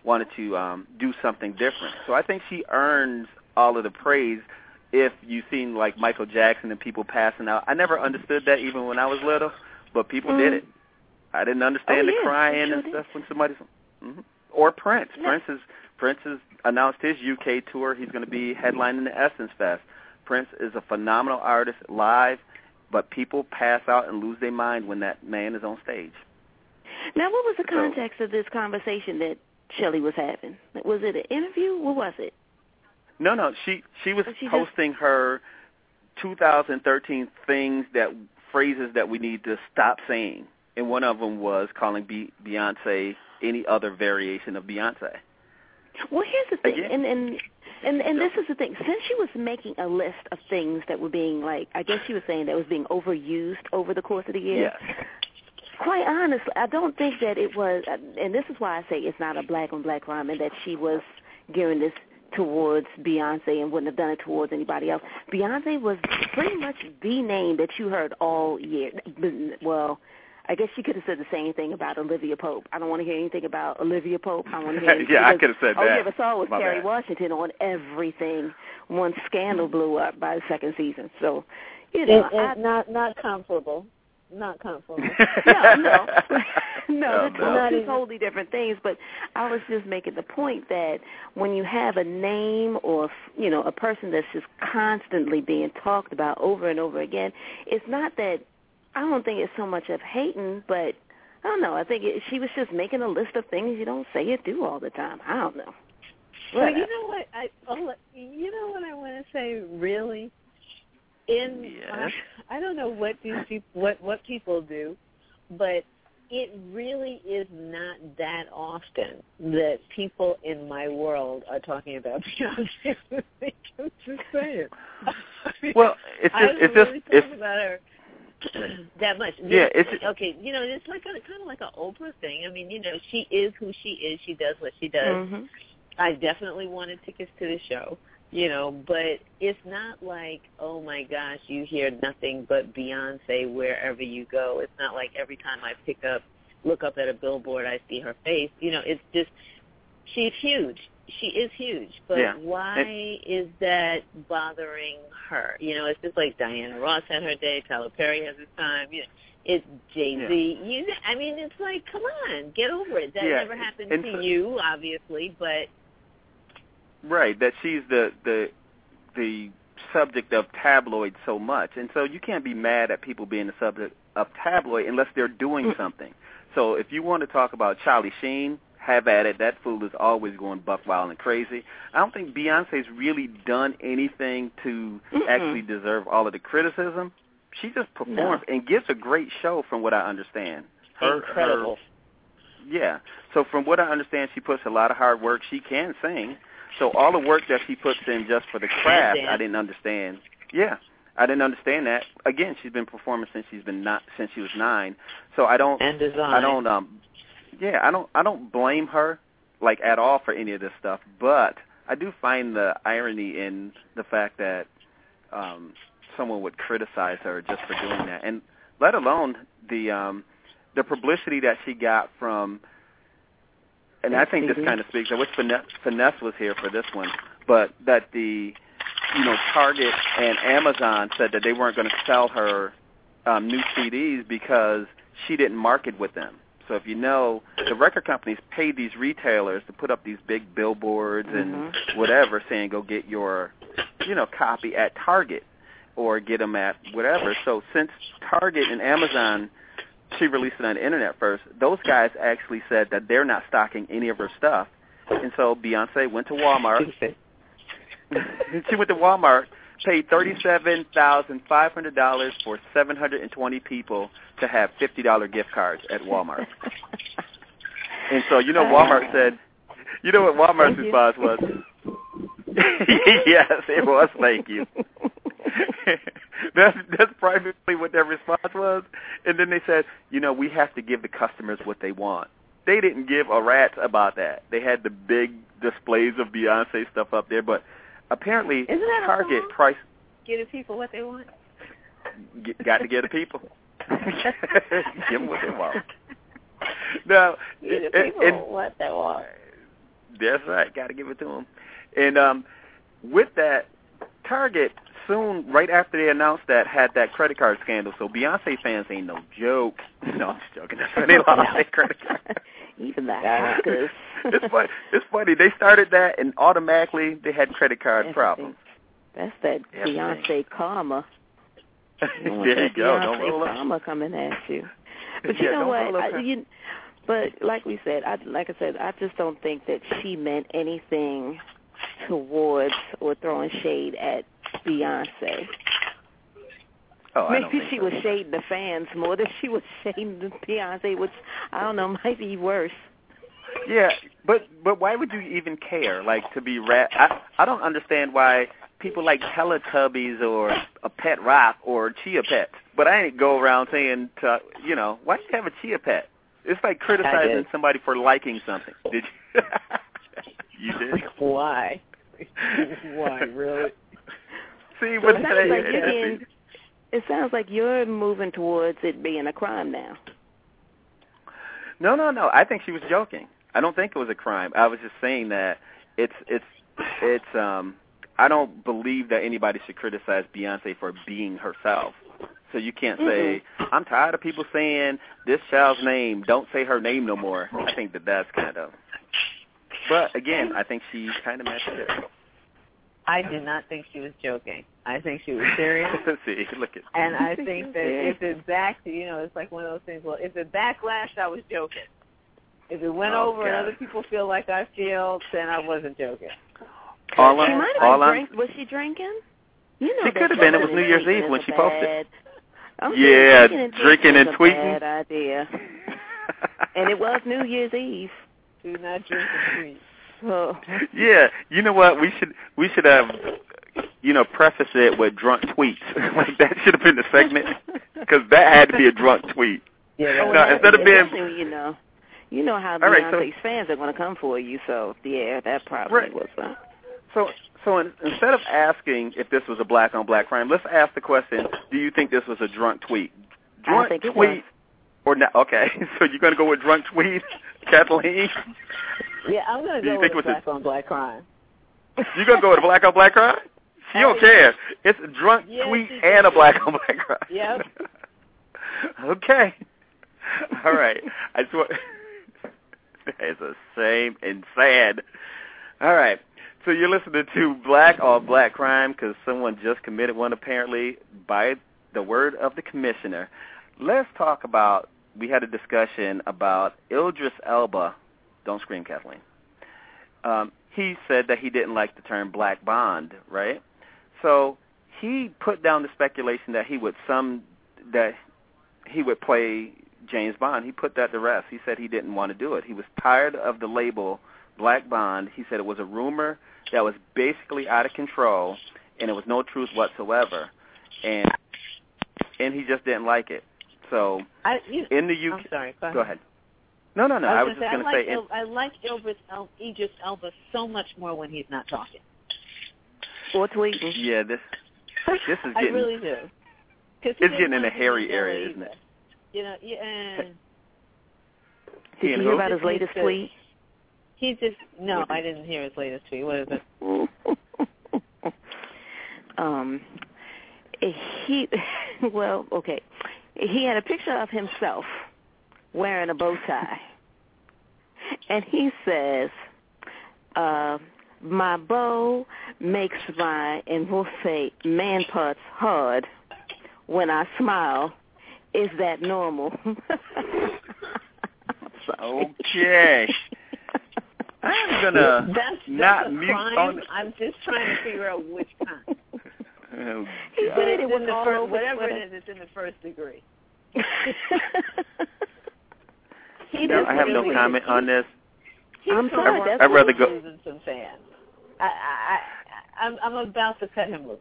wanted to do something different. So I think she earns all of the praise. If you've seen like Michael Jackson and people passing out, I never understood that even when I was little, but people did it. I didn't understand the crying and stuff when somebody's. Or Prince. No. Prince has announced his UK tour. He's going to be headlining the Essence Fest. Prince is a phenomenal artist live, but people pass out and lose their mind when that man is on stage. Now, what was the context of this conversation that Shelley was having? Was it an interview? What was it? No. She was hosting her 2013 phrases that we need to stop saying, and one of them was calling Beyonce any other variation of Beyonce. Well, here's the thing, and this is the thing. Since she was making a list of things that were being, like, I guess she was saying that was being overused over the course of the year. Yes. Quite honestly, I don't think that it was, and this is why I say it's not a black-on-black crime, and that she was gearing this towards Beyonce and wouldn't have done it towards anybody else. Beyonce was pretty much the name that you heard all year. Well, I guess she could have said the same thing about Olivia Pope. I don't want to hear anything about Olivia Pope. I want to hear yeah, I could have said that. Oh, yeah, but so was Kerry Washington on everything once Scandal blew up by the second season. So, you know. Not comparable. Not comparable. No, they're two totally different things. But I was just making the point that when you have a name or, you know, a person that's just constantly being talked about over and over again, it's not that, I don't think it's so much of hating, but I don't know. I think she was just making a list of things you don't say or do all the time. I don't know. Well, you know what? I want to say, really? I don't know what what people do, but it really is not that often that people in my world are talking about Beyonce. I'm just saying. Well, it's talk about her that much. Yeah, okay. You know, it's like kind of like an Oprah thing. I mean, you know, she is who she is. She does what she does. Mm-hmm. I definitely wanted tickets to the show. You know, but it's not like, oh, my gosh, you hear nothing but Beyonce wherever you go. It's not like every time I look up at a billboard, I see her face. You know, it's just, she's huge. She is huge. But why is that bothering her? You know, it's just like Diana Ross had her day, Tyler Perry has his time. You know, it's Jay-Z. Yeah. I mean, it's like, come on, get over it. That never happened to you, obviously, but... Right, that she's the subject of tabloid so much. And so you can't be mad at people being the subject of tabloid unless they're doing something. So if you want to talk about Charlie Sheen, have at it. That fool is always going buck wild and crazy. I don't think Beyonce's really done anything to actually deserve all of the criticism. She just performs and gives a great show from what I understand. Incredible. Yeah. So from what I understand, she puts a lot of hard work. She can sing. So all the work that she puts in just for the craft, I didn't understand. Yeah, I didn't understand that. Again, she's been performing since she was 9. So I don't. And design. I don't blame her like at all for any of this stuff. But I do find the irony in the fact that someone would criticize her just for doing that, and let alone the publicity that she got from. And I think this kind of speaks. I wish Finesse was here for this one, but that Target and Amazon said that they weren't going to sell her new CDs because she didn't market with them. So if you know, the record companies paid these retailers to put up these big billboards and whatever, saying go get your, copy at Target or get them at whatever. So since Target and Amazon, she released it on the internet first, those guys actually said that they're not stocking any of her stuff. And so Beyonce went to Walmart. She went to Walmart, paid $37,500 for 720 people to have $50 gift cards at Walmart. And so, Walmart said, you know what Walmart's response was? Yes, it was, thank you. That's primarily what their response was. And then they said, we have to give the customers what they want. They didn't give a rat's about that. They had the big displays of Beyonce stuff up there, but apparently Target price... Give the people what they want. Got to give the people. Give them what they want. Now, give the people what they want. That's right. Got to give it to him. And with that, Target soon, right after they announced that, had that credit card scandal. So Beyonce fans ain't no joke. No, I'm just joking. That's when they lost their credit card. Even the hackers. It's funny. They started that, and automatically they had credit card problems. That's that Beyonce karma. There you go. Don't roll up. Karma coming at you. But you know what? But like we said, I just don't think that she meant anything towards or throwing shade at Beyonce. Maybe she was shading the fans more than she was shading Beyonce, which I don't know, might be worse. Yeah, but why would you even care? Like, to be I don't understand why people like Teletubbies or a Pet Rock or Chia Pets, but I ain't go around saying why do you have a Chia Pet? It's like criticizing somebody for liking something. Did you? You did? Why? Why, really? See, so it sounds like you're moving towards it being a crime now. No. I think she was joking. I don't think it was a crime. I was just saying that it's I don't believe that anybody should criticize Beyonce for being herself. So you can't say, I'm tired of people saying this child's name, don't say her name no more. I think that's kind of... But, again, I think she kind of messed it up. I did not think she was joking. I think she was serious. See, look at... And I think that if it it's like one of those things, well, if it backlashed, I was joking. If it went over and other people feel like I feel, then I wasn't joking. Was she drinking? She could have been. It was New Year's Eve when she posted. Drinking and tweeting. Bad idea. And it was New Year's Eve. Do not drink and tweet. Oh. Yeah, you know what? We should have preface it with drunk tweets. Like that should have been the segment because that had to be a drunk tweet. Yeah. Instead of being you know how Beyonce's fans are going to come for you. So that probably was. So instead of asking if this was a black-on-black crime, let's ask the question, do you think this was a drunk tweet? I think it was. Or not? Okay, so you're going to go with drunk tweet, Kathleen? Yeah, I'm going to go with black-on-black crime. You're going to go with a black-on-black crime? She don't care. It's a drunk tweet and a black-on-black crime. Yep. Okay. All right. I just want... It's the same and sad. All right. So you're listening to Black on Black Crime because someone just committed one apparently by the word of the commissioner. Let's talk about, we had a discussion about Idris Elba. Don't scream, Kathleen. He said that he didn't like the term Black Bond, right? So he put down the speculation that he would play James Bond. He put that to rest. He said he didn't want to do it. He was tired of the label Black Bond. He said it was a rumor that was basically out of control, and it was no truth whatsoever. And he just didn't like it. So in the UK, I'm sorry. Go ahead. No. I was just going to say. I like Idris Elba so much more when he's not talking or tweeting. Yeah, this is getting. I really do. It's getting in a hairy area, isn't it? Yeah. Did you hear about his latest tweet? He just I didn't hear his latest tweet. What is it? He had a picture of himself wearing a bow tie, and he says, "My bow makes my," and we'll say, "man parts hard when I smile. Is that normal?" Okay. I'm gonna that's mute on. I'm just trying to figure out which kind. Oh, he said it was all over whatever it is. It's in the first degree. I have no comment on this. I'm sorry. I'd rather go. Losing some fans. I'm about to cut him loose.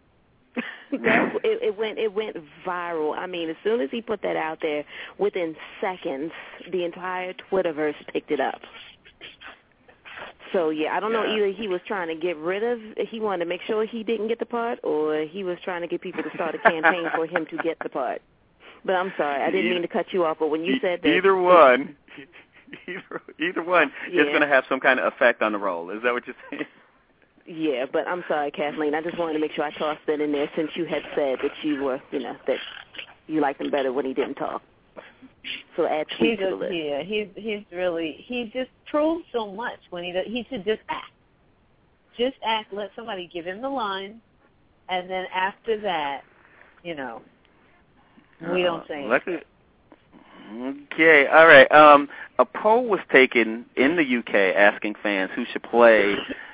It went viral. I mean, as soon as he put that out there, within seconds, the entire Twitterverse picked it up. So, I don't know, either he was trying to get rid of, he wanted to make sure he didn't get the part, or he was trying to get people to start a campaign for him to get the part. But I'm sorry, I didn't mean to cut you off, but when you said that... Either one, Either one is going to have some kind of effect on the role. Is that what you're saying? Yeah, but I'm sorry, Kathleen. I just wanted to make sure I tossed that in there since you had said that you were, that you liked him better when he didn't talk. So add tweet to the list. Yeah, he just proves so much when he should just act. Just act. Let somebody give him the line, and then after that, we don't say anything. Okay, all right. A poll was taken in the UK asking fans who should play,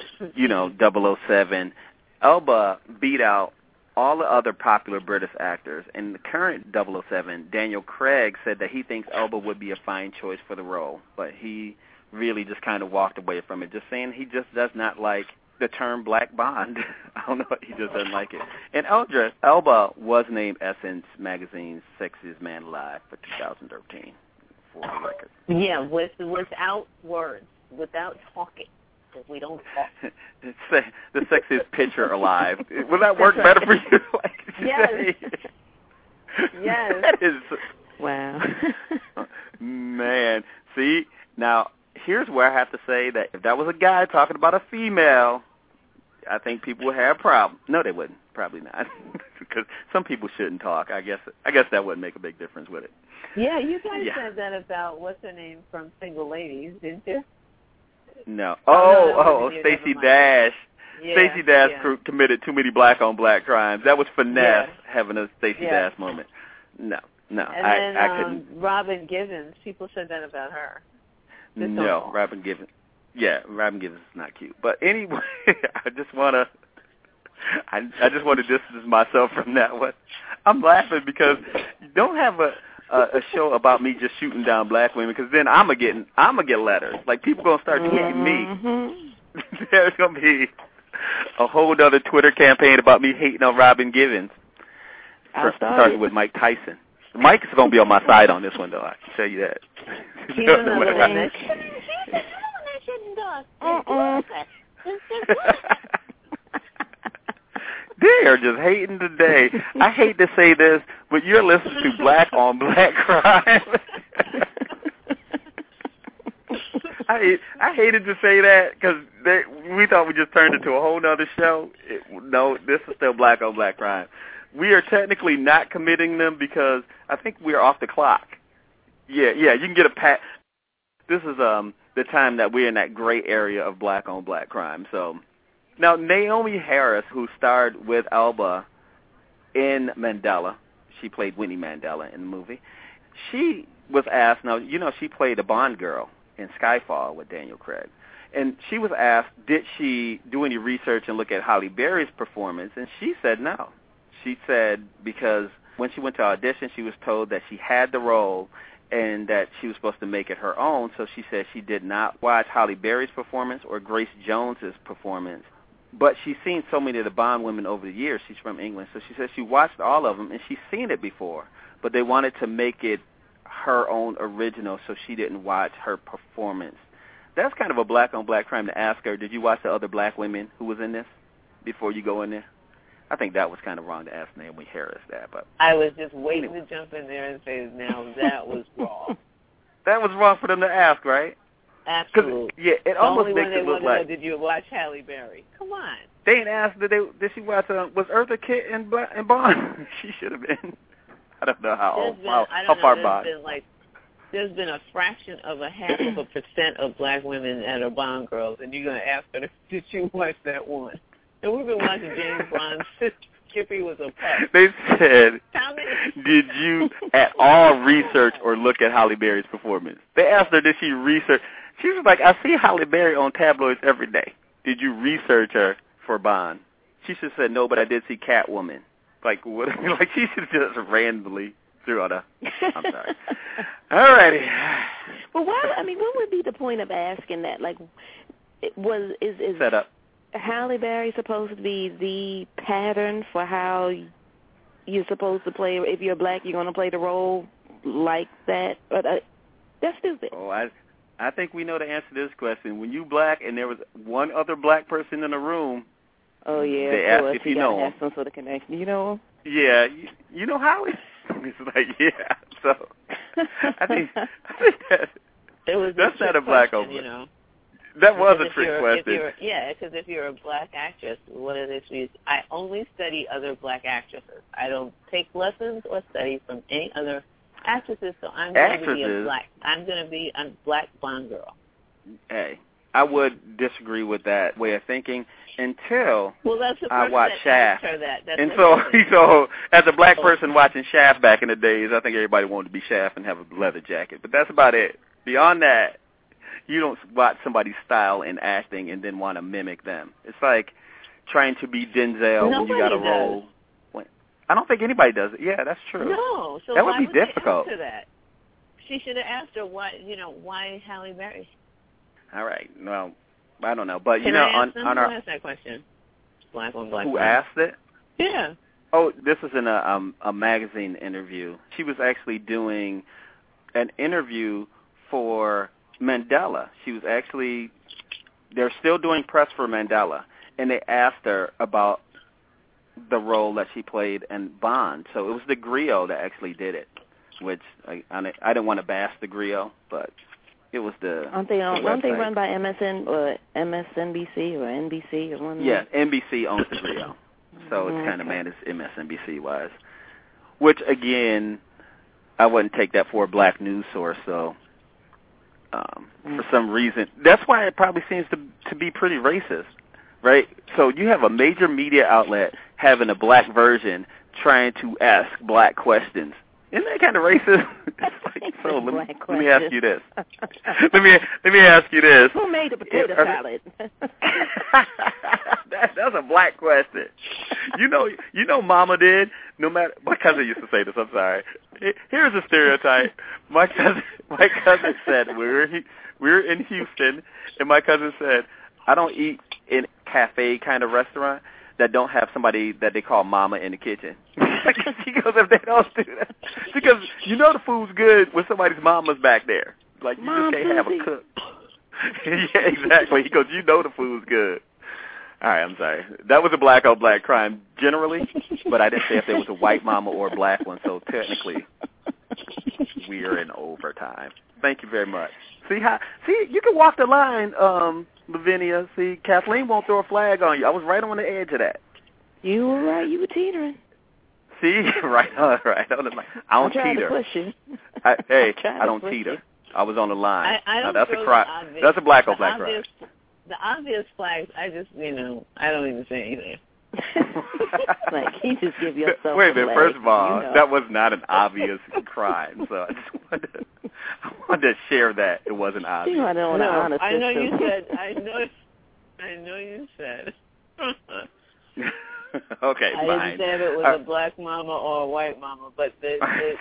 007. Elba beat out all the other popular British actors, and the current 007, Daniel Craig, said that he thinks Elba would be a fine choice for the role, but he really just kind of walked away from it, just saying he just does not like the term Black Bond. I don't know, he just doesn't like it. And Elba was named Essence Magazine's Sexiest Man Alive for 2013, for the record. Yeah, without words, without talking. We don't talk. The sexiest picture alive. Will that work better for you? Yes. Yes. That is... Wow. Man. See, now, here's where I have to say that if that was a guy talking about a female, I think people would have a problem. No, they wouldn't. Probably not. Because some people shouldn't talk. I guess that wouldn't make a big difference with it. Yeah, you guys said that about, what's her name, from Single Ladies, didn't you? No. Stacey Dash. Yeah, Stacey Dash committed too many black-on-black crimes. That was finesse, having a Stacey Dash moment. No. And I couldn't. Robin Givens, people said that about her. No, Robin Givens. Yeah, Robin Givens is not cute. But anyway, I just want to distance myself from that one. I'm laughing because you don't have a show about me just shooting down black women, because then I'm gonna get letters. Like, people gonna start tweeting me. There's gonna be a whole other Twitter campaign about me hating on Robin Givens. Starting with Mike Tyson. Mike is gonna be on my side on this one, though. I can tell you that. He's another one that They are just hating today. I hate to say this, but you're listening to Black on Black Crime. I hated to say that because we thought we just turned into a whole other show. No, this is still Black on Black Crime. We are technically not committing them because I think we are off the clock. Yeah, you can get a pat. This is the time that we're in that gray area of Black on Black Crime, so... Now, Naomi Harris, who starred with Elba in Mandela, she played Winnie Mandela in the movie, she was asked, now, she played a Bond girl in Skyfall with Daniel Craig, and she was asked, did she do any research and look at Halle Berry's performance, and she said no. She said because when she went to audition, she was told that she had the role and that she was supposed to make it her own, so she said she did not watch Halle Berry's performance or Grace Jones's performance. But she's seen so many of the Bond women over the years. She's from England. So she said she watched all of them, and she's seen it before. But they wanted to make it her own original, so she didn't watch her performance. That's kind of a black-on-black crime to ask her, did you watch the other black women who was in this before you go in there? I think that was kind of wrong to ask Naomi Harris that. But I was just waiting to jump in there and say, now that was wrong. That was wrong for them to ask, right? Absolutely. Yeah, it almost makes it look like... Did you watch Halle Berry? Come on. They didn't ask, did she watch, was Eartha Kitt in Bond? She should have been. I don't know how far Bond. There's been a fraction of a half of a % of black women that are Bond girls, and you're going to ask her, did you watch that one? And we've been watching James Bond's sister, Skippy was a pup. They said, did you at all research or look at Halle Berry's performance? They asked her, did she research? She was like, I see Halle Berry on tabloids every day. Did you research her for Bond? She should have said, no, but I did see Catwoman. Like, what? Like, she should just randomly threw out I'm sorry. All righty. Well, what would be the point of asking that? Like, is set up. Halle Berry supposed to be the pattern for how you're supposed to play? If you're black, you're going to play the role like that? That's stupid. Oh, I think we know the answer to this question. When you black and there was one other black person in the room, oh yeah, they ask if you know him. Have some sort of connection. You know him? Yeah, you know Howie. It's like, yeah. So I think that it was That's not a black question, old. you know. That was a trick question. Because if you're a black actress, what are the issues? I only study other black actresses. I don't take lessons or study from any other actresses. So I'm going to be a black blonde girl. Hey, I would disagree with that way of thinking until that's the I watched Shaft. That's and so as a black person watching Shaft back in the days, I think everybody wanted to be Shaft and have a leather jacket. But that's about it. Beyond that, you don't watch somebody's style in acting and then want to mimic them. It's like trying to be Denzel when you got a role. I don't think anybody does it. Yeah, that's true. No, so that would be difficult. They ask her that? She should have asked her why Halle Berry. All right. Well, I don't know, but Can I ask on our that question. Black on black. Who asked it? Yeah. Oh, this was in a magazine interview. She was actually doing an interview for Mandela. She was actually, they're still doing press for Mandela, and they asked her about the role that she played in Bond. So it was the Griot that actually did it, which I didn't want to bash the Griot, but it was the Aren't they run by MSN or MSNBC or NBC or one? Yeah, NBC owns the Griot. So it's kind of managed MSNBC-wise, which, again, I wouldn't take that for a black news source, so for some reason. That's why it probably seems to be pretty racist, right? So you have a major media outlet having a black version trying to ask black questions. Isn't that kind of racist? So let me ask you this. let me ask you this. Who made the potato salad? That's a black question. You know, Mama did. No matter, my cousin used to say this. I'm sorry. Here's a stereotype. My cousin said we were in Houston, and my cousin said, I don't eat in cafe kind of restaurant that don't have somebody that they call Mama in the kitchen. She goes, if they don't do that, because you know the food's good when somebody's mama's back there. Like, you just can't have a cook. Yeah, exactly. He goes, you know the food's good. All right, I'm sorry. That was a black on black crime generally, but I didn't say if there was a white mama or a black one, so technically we're in overtime. Thank you very much. See, you can walk the line, Lavinia. See, Kathleen won't throw a flag on you. I was right on the edge of that. You were right. You were teetering. See, right on the line. I don't teeter. To push you. I don't teeter. You. I was on the line. I don't that's a crime. That's a black on black crime. The obvious flags, I just, I don't even say anything. Like, you just give yourself Wait a minute, first of all, you know. that was not an obvious crime, so I wanted to share that it wasn't obvious. I know you said, I know you said. Okay, fine. I didn't say if it was a black mama or a white mama, but the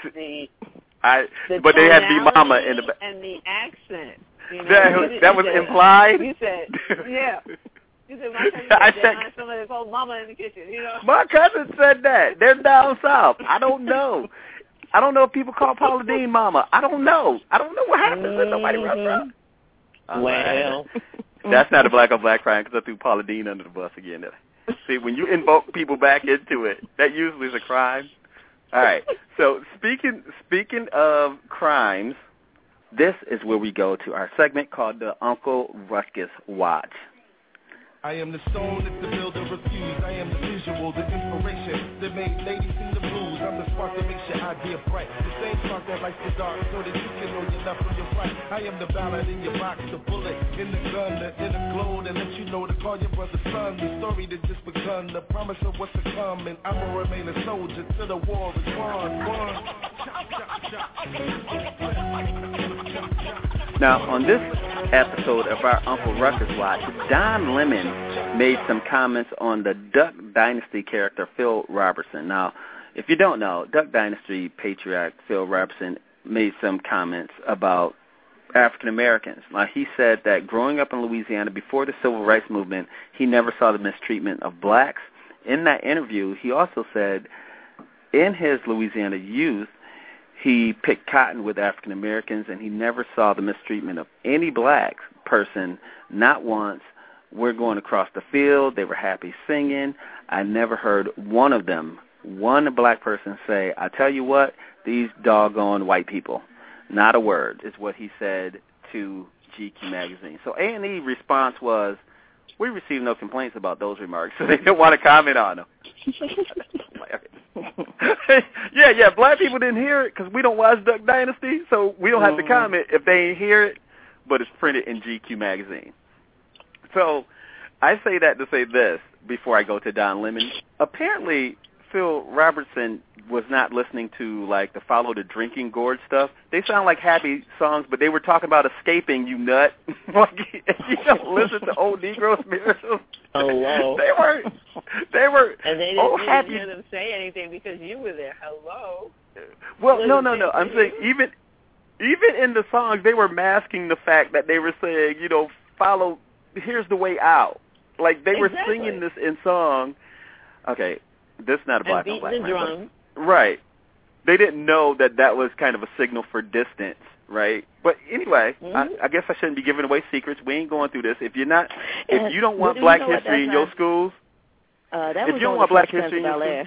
but they had to be mama in the and the accent. That was implied? You said, yeah. You said, my cousin said somebody called Mama in the kitchen, My cousin said that. They're down south. I don't know. I don't know if people call Paula Deen Mama. I don't know. I don't know what happens when nobody runs up. Well. That's not a black on black crime because I threw Paula Deen under the bus again. See, when you invoke people back into it, that usually is a crime. All right. So speaking of crimes, this is where we go to our segment called the Uncle Ruckus Watch. I am the stone that the builder refused. I am the visual, the inspiration that made ladies sing the blues. I'm the spark that makes your idea bright. The same spark that lights the dark so that you can know your left from your right. I am the ballad in your box, the bullet in the gun, the inner glow that lets you know to call your brother son. The story that just begun, the promise of what's to come. And I'm gonna remain a soldier till the war is won. Now, on this episode of our Uncle Ruckus Watch, Don Lemon made some comments on the Duck Dynasty character Phil Robertson. Now, if you don't know, Duck Dynasty patriarch Phil Robertson made some comments about African Americans. Now, he said that growing up in Louisiana before the Civil Rights Movement, he never saw the mistreatment of blacks. In that interview, he also said in his Louisiana youth, he picked cotton with African Americans, and he never saw the mistreatment of any black person, not once. We're going across the field. They were happy singing. I never heard one of them, one black person say, I tell you what, these doggone white people. Not a word is what he said to GQ magazine. So A&E response was, we received no complaints about those remarks, so they didn't want to comment on them. yeah, black people didn't hear it because we don't watch Duck Dynasty, so we don't have to comment if they ain't hear it, but it's printed in GQ magazine. So I say that to say this before I go to Don Lemon. Apparently, Phil Robertson was not listening to, like, the Follow the Drinking Gourd stuff. They sound like happy songs, but they were talking about escaping, you nut. Like, you don't listen to old Negro spirituals. Hello. They were and they didn't happy. hear them say anything because you were there. Hello. Well, no. I'm saying even in the songs, they were masking the fact that they were saying, follow, here's the way out. Like, they were singing this in song. Okay, this is not a black on black crime. Right. They didn't know that was kind of a signal for distance, right? But anyway, I guess I shouldn't be giving away secrets. We ain't going through this. If you don't want black history in your schools, if you don't want black history in your schools.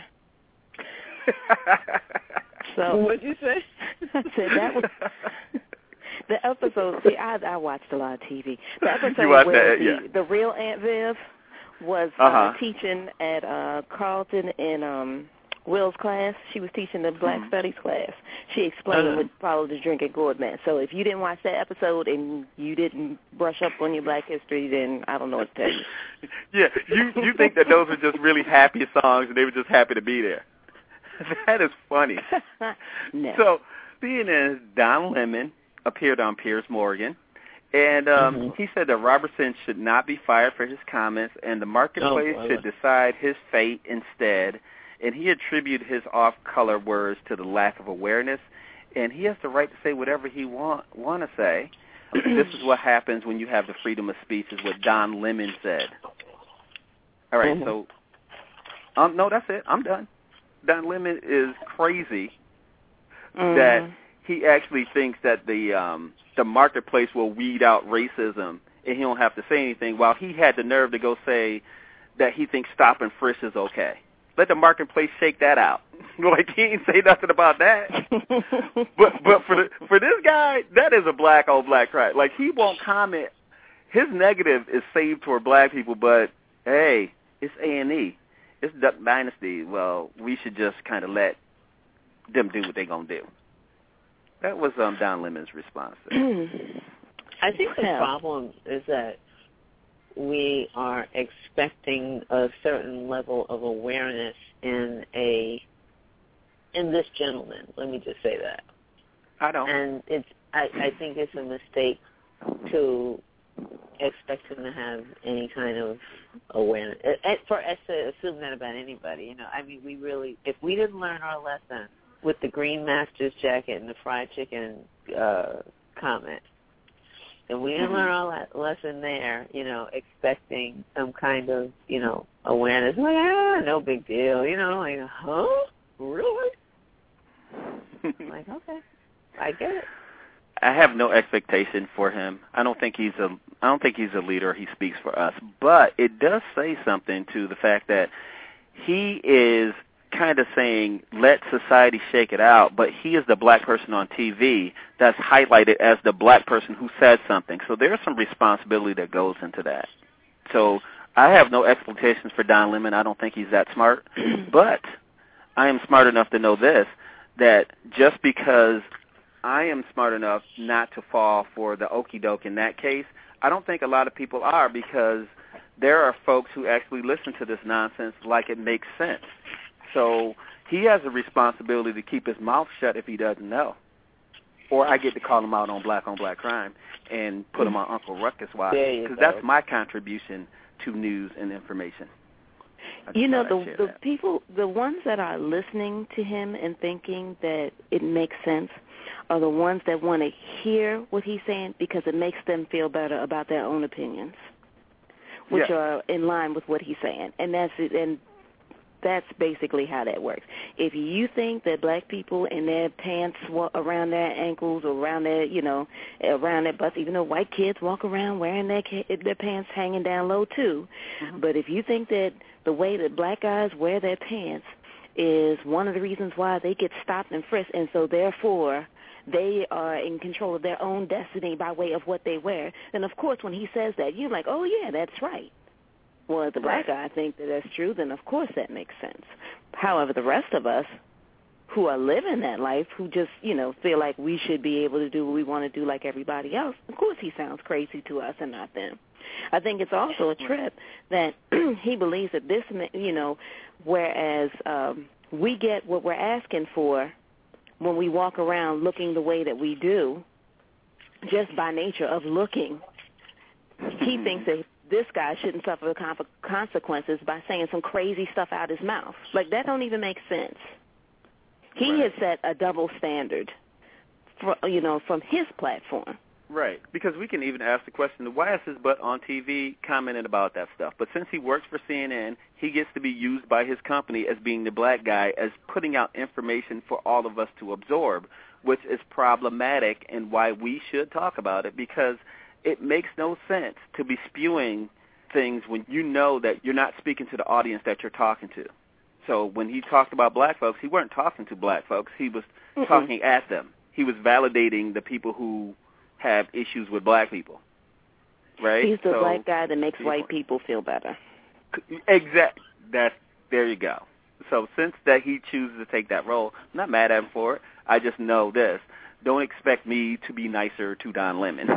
So what'd you say? I said that was the episode. See, I watched a lot of TV. The episode where the real Aunt Viv was teaching at Carlton in Will's class. She was teaching the Black Studies class. She explained what Follow the Drinking Gourd meant. So if you didn't watch that episode and you didn't brush up on your black history, then I don't know what to tell you. Yeah, you think that those are just really happy songs and they were just happy to be there. That is funny. No. So, being as Don Lemon appeared on Piers Morgan, and he said that Robertson should not be fired for his comments, and the marketplace should decide his fate instead. And he attributed his off-color words to the lack of awareness, and he has the right to say whatever he want to say. This is what happens when you have the freedom of speech, is what Don Lemon said. All right, so no, that's it. I'm done. Don Lemon is crazy that he actually thinks that the marketplace will weed out racism and he don't have to say anything, while he had the nerve to go say that he thinks stop and frisk is okay. Let the marketplace shake that out. Like, he ain't say nothing about that. but for this guy, that is a black on black crime. Like, he won't comment. His negative is saved toward black people, but hey, it's A&E. It's Duck Dynasty. Well, we should just kind of let them do what they're going to do. That was Don Lemon's response. I think the problem is that we are expecting a certain level of awareness in this gentleman. Let me just say that. I don't. And I think it's a mistake to expect him to have any kind of awareness. For us to assume that about anybody, I mean, we really, if we didn't learn our lesson with the Green Master's jacket and the fried chicken comment, and we didn't learn our lesson there, expecting some kind of, awareness. Like, no big deal, like, huh? Really? Like, okay, I get it. I have no expectation for him. I don't think he's a leader. He speaks for us, but it does say something to the fact that he is kind of saying, let society shake it out, but he is the black person on TV that's highlighted as the black person who said something. So there's some responsibility that goes into that. So I have no expectations for Don Lemon. I don't think he's that smart, but I am smart enough to know this, that just because I am smart enough not to fall for the okie doke in that case, I don't think a lot of people are, because there are folks who actually listen to this nonsense like it makes sense. So he has a responsibility to keep his mouth shut if he doesn't know. Or I get to call him out on black crime and put him on Uncle Ruckus watch, because that's my contribution to news and information. The people, the ones that are listening to him and thinking that it makes sense are the ones that want to hear what he's saying because it makes them feel better about their own opinions, which are in line with what he's saying. And that's it. And that's basically how that works. If you think that black people in their pants around their ankles or around their, around their butts, even though white kids walk around wearing their pants hanging down low too, but if you think that the way that black guys wear their pants is one of the reasons why they get stopped and frisked, and so therefore they are in control of their own destiny by way of what they wear, then of course when he says that, you're like, oh, yeah, that's right. Well, if the black guy think that that's true, then of course that makes sense. However, the rest of us who are living that life, who just, feel like we should be able to do what we want to do like everybody else, of course he sounds crazy to us and not them. I think it's also a trip that he believes that this, whereas we get what we're asking for when we walk around looking the way that we do, just by nature of looking, he thinks that this guy shouldn't suffer the consequences by saying some crazy stuff out his mouth. Like, that don't even make sense. He has set a double standard, from his platform. Right, because we can even ask the question, why is his butt on TV commenting about that stuff? But since he works for CNN, he gets to be used by his company as being the black guy, as putting out information for all of us to absorb, which is problematic and why we should talk about it, because it makes no sense to be spewing things when you know that you're not speaking to the audience that you're talking to. So when he talked about black folks, he weren't talking to black folks. He was talking at them. He was validating the people who have issues with black people, right? He's the black guy that makes white people feel better. Exactly. There you go. So since that he chooses to take that role, I'm not mad at him for it. I just know this. Don't expect me to be nicer to Don Lemon.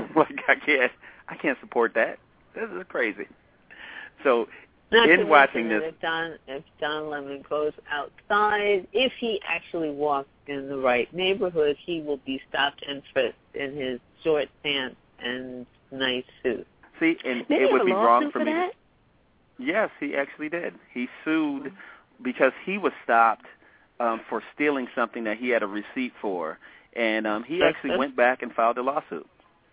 I can't support that. This is crazy. So in watching this, if Don Lemon goes outside, if he actually walks in the right neighborhood, he will be stopped and frisked in his short pants and nice suit. See, and it would be wrong for me. That? Yes, he actually did. He sued because he was stopped for stealing something that he had a receipt for, and he actually went back and filed a lawsuit.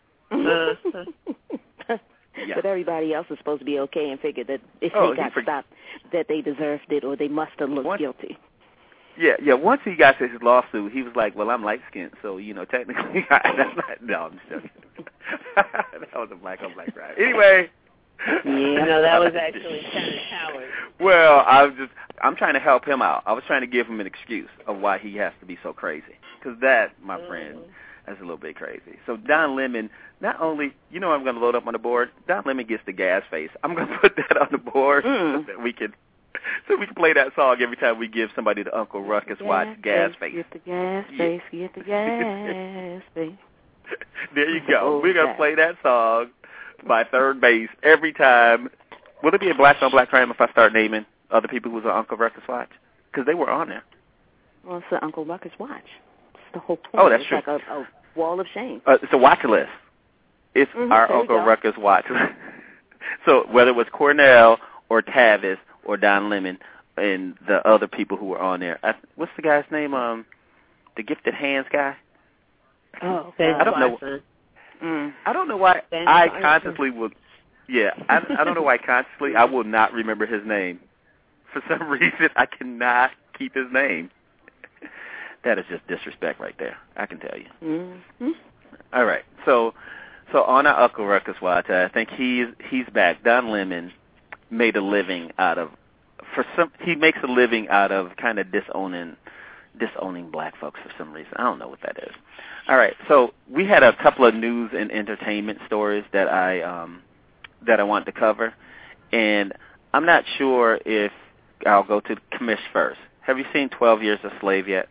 Yeah. But everybody else is supposed to be okay and figure that if they got stopped, that they deserved it or they must have looked guilty. Yeah. Once he got to his lawsuit, he was like, well, I'm light-skinned, so, technically, no, I'm just joking. That was a black on black crime. Anyway. Yeah, no, that was actually kind of Howard. Well, I'm trying to help him out. I was trying to give him an excuse of why he has to be so crazy. Because that, my friend, that's a little bit crazy. So Don Lemon, not only, I'm going to load up on the board, Don Lemon gets the gas face. I'm going to put that on the board so that we can play that song every time we give somebody the Uncle Ruckus watch, gas face. Get the gas face, get the gas face. There you go. We're going to play that song by third base every time. Will it be a black on black crime if I start naming other people who's on Uncle Ruckus watch? Because they were on there. Well, it's the Uncle Ruckus watch. It's the whole point. Oh, that's true. It's like a wall of shame. It's a watch list. It's our Uncle Ruckus watch. So whether it was Cornell or Tavis or Don Lemon and the other people who were on there, what's the guy's name? The Gifted Hands guy. Oh, I don't know. I don't know why I consciously will. Yeah, I don't know why consciously I will not remember his name. For some reason, I cannot keep his name. That is just disrespect right there. I can tell you. Mm-hmm. All right, so on our Uncle Ruckus watch, I think he's back. Don Lemon made a living out of he makes a living out of kind of disowning black folks for some reason. I don't know what that is. All right, so we had a couple of news and entertainment stories that I want to cover, and I'm not sure if I'll go to Kamish first. Have you seen 12 Years a Slave yet?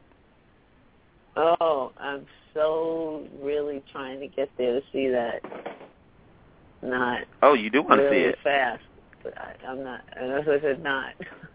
Oh, I'm so really trying to get there to see that. Not. Oh, you do want really to see it fast, but I'm not. As I said, not.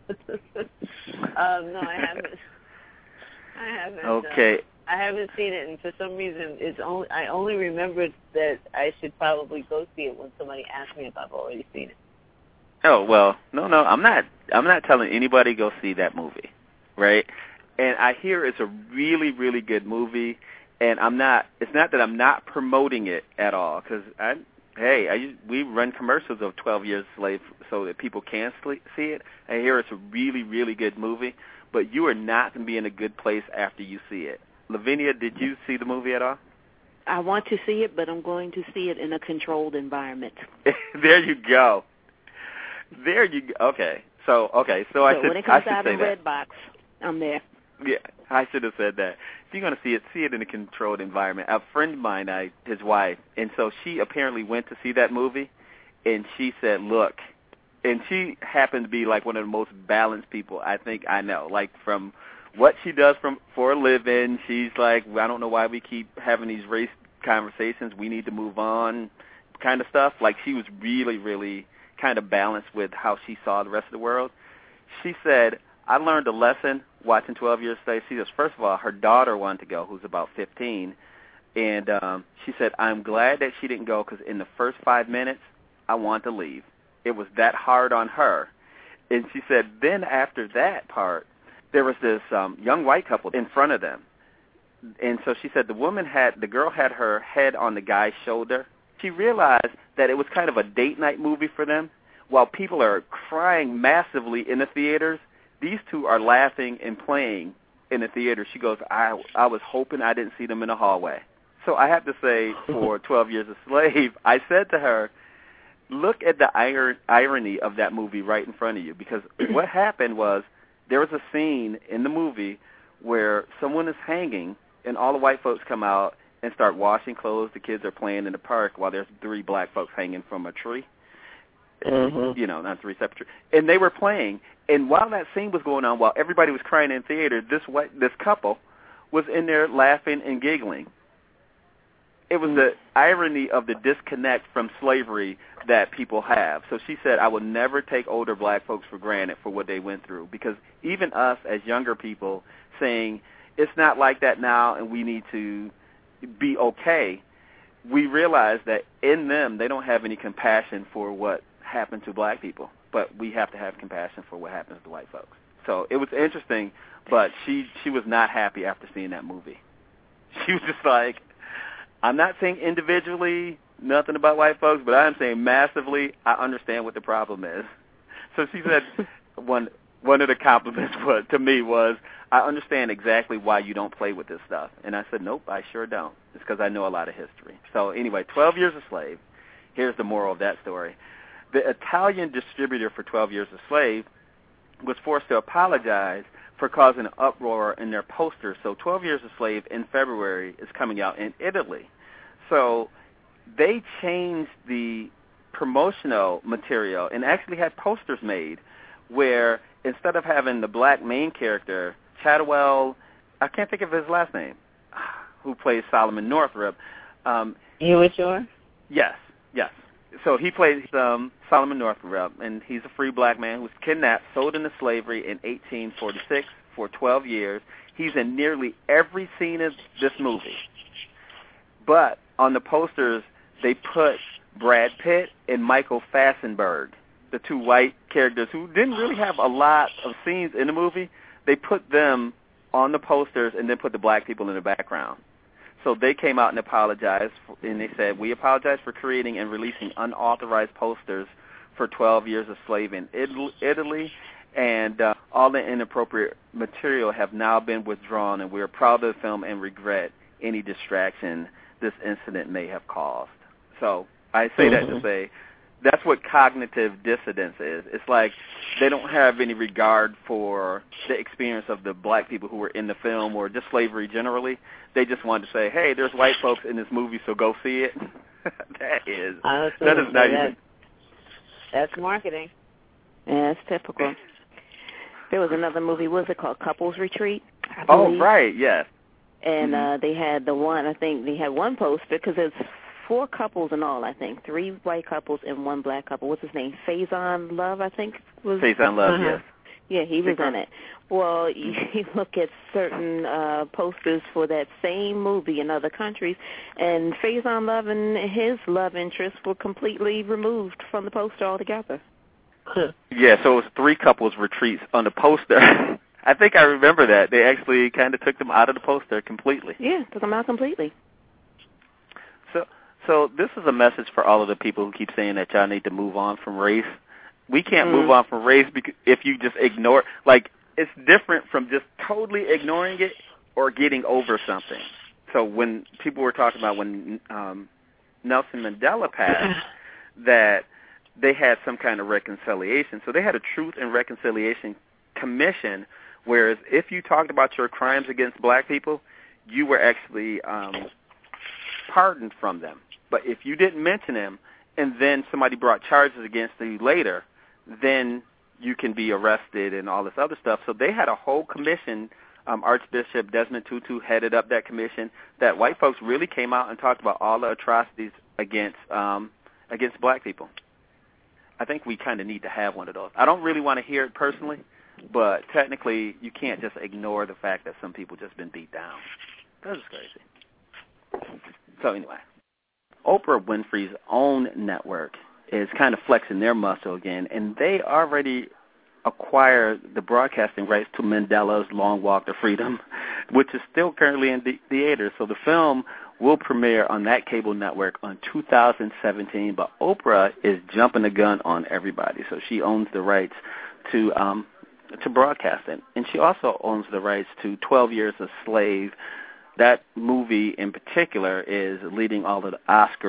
No, I haven't. Okay. I haven't seen it, and for some reason, I only remembered that I should probably go see it when somebody asked me if I've already seen it. Oh well, no, I'm not telling anybody go see that movie, right? And I hear it's a really, really good movie, and it's not that I'm not promoting it at all, because we run commercials of 12 Years a Slave so that people can see it. I hear it's a really, really good movie, but you are not going to be in a good place after you see it. Lavinia, did you see the movie at all? I want to see it, but I'm going to see it in a controlled environment. There you go. Okay. So I should when it comes out in Redbox, I'm there. Yeah, I should have said that. you're going to see it in a controlled environment. A friend of mine, his wife, and so she apparently went to see that movie, and she said, look, and she happened to be like one of the most balanced people I think I know. Like from what she does for a living, she's like, I don't know why we keep having these race conversations. We need to move on kind of stuff. Like she was really, really kind of balanced with how she saw the rest of the world. She said, I learned a lesson watching 12 Years a Slave. She says, first of all, her daughter wanted to go, who's about 15, and she said, I'm glad that she didn't go because in the first 5 minutes, I wanted to leave. It was that hard on her. And she said, then after that part, there was this young white couple in front of them. And so she said the girl had her head on the guy's shoulder. She realized that it was kind of a date night movie for them. While people are crying massively in the theaters, these two are laughing and playing in the theater. She goes, I was hoping I didn't see them in the hallway. So I have to say, for 12 Years a Slave, I said to her, look at the irony of that movie right in front of you, because what happened was there was a scene in the movie where someone is hanging and all the white folks come out and start washing clothes. The kids are playing in the park while there's 3 black folks hanging from a tree. You know, not 3 separate trees. And they were playing. And while that scene was going on, while everybody was crying in theater, this couple was in there laughing and giggling. It was the irony of the disconnect from slavery that people have. So she said, I will never take older black folks for granted for what they went through, because even us as younger people saying it's not like that now and we need to be okay, we realize that in them they don't have any compassion for what happened to black people, but we have to have compassion for what happens to white folks. So it was interesting, but she was not happy after seeing that movie. She was just like, I'm not saying individually nothing about white folks, but I'm saying massively I understand what the problem is. So she said one of the compliments to me was, I understand exactly why you don't play with this stuff. And I said, nope, I sure don't. It's because I know a lot of history. So anyway, 12 Years a Slave, here's the moral of that story. The Italian distributor for 12 Years a Slave was forced to apologize for causing an uproar in their posters. So 12 Years a Slave in February is coming out in Italy. So they changed the promotional material and actually had posters made where instead of having the black main character, Chadwell, I can't think of his last name, who plays Solomon Northup. Ewing? Yes. So he plays Solomon Northup, and he's a free black man who was kidnapped, sold into slavery in 1846 for 12 years. He's in nearly every scene of this movie. But on the posters, they put Brad Pitt and Michael Fassbender, the 2 white characters who didn't really have a lot of scenes in the movie. They put them on the posters and then put the black people in the background. So they came out and apologized, and they said, we apologize for creating and releasing unauthorized posters for 12 Years a Slave in Italy, and all the inappropriate material have now been withdrawn, and we are proud of the film and regret any distraction this incident may have caused. So I say that to say that's what cognitive dissonance is. It's like they don't have any regard for the experience of the black people who were in the film or just slavery generally. They just wanted to say, hey, there's white folks in this movie, so go see it. That is not even... That's marketing. Yeah, it's typical. There was another movie, what was it called, Couples Retreat? Oh, right, yes. And they had they had one poster, because it's 4 couples in all, I think. 3 white couples and 1 black couple. What's his name? Faison Love, I think. Faison Love, yes. Yeah, he was in it. Well, you look at certain posters for that same movie in other countries, and Faison Love and his love interest were completely removed from the poster altogether. Yeah, so it was 3 couples retreats on the poster. I think I remember that. They actually kind of took them out of the poster completely. Yeah, took them out completely. So this is a message for all of the people who keep saying that y'all need to move on from race. We can't move on from race if you just ignore. Like, it's different from just totally ignoring it or getting over something. So when people were talking about when Nelson Mandela passed, that they had some kind of reconciliation. So they had a Truth and Reconciliation Commission, whereas if you talked about your crimes against black people, you were actually pardoned from them. But if you didn't mention them and then somebody brought charges against you later, then you can be arrested and all this other stuff. So they had a whole commission. Archbishop Desmond Tutu headed up that commission that white folks really came out and talked about all the atrocities against black people. I think we kind of need to have one of those. I don't really want to hear it personally, but technically you can't just ignore the fact that some people just been beat down. That is crazy. So anyway, Oprah Winfrey's own network is kind of flexing their muscle again, and they already acquired the broadcasting rights to Mandela's Long Walk to Freedom, which is still currently in theaters. So the film will premiere on that cable network on 2017, but Oprah is jumping the gun on everybody. So she owns the rights to broadcast it, and she also owns the rights to 12 Years a Slave. That movie in particular is leading all of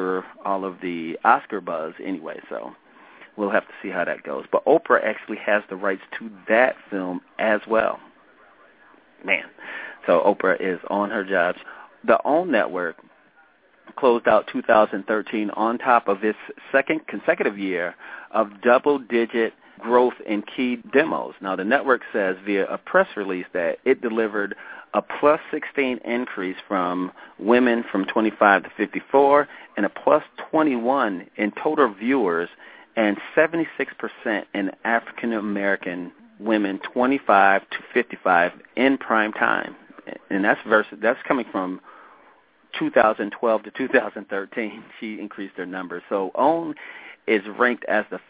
the Oscar buzz anyway, so we'll have to see how that goes. But Oprah actually has the rights to that film as well. Man, so Oprah is on her jobs. The OWN network closed out 2013 on top of its second consecutive year of double-digit growth in key demos. Now, the network says via a press release that it delivered a plus 16 increase from women from 25 to 54 and a plus 21 in total viewers and 76% in African-American women 25 to 55 in prime time. And that's coming from 2012 to 2013. She increased their numbers. So OWN is ranked as the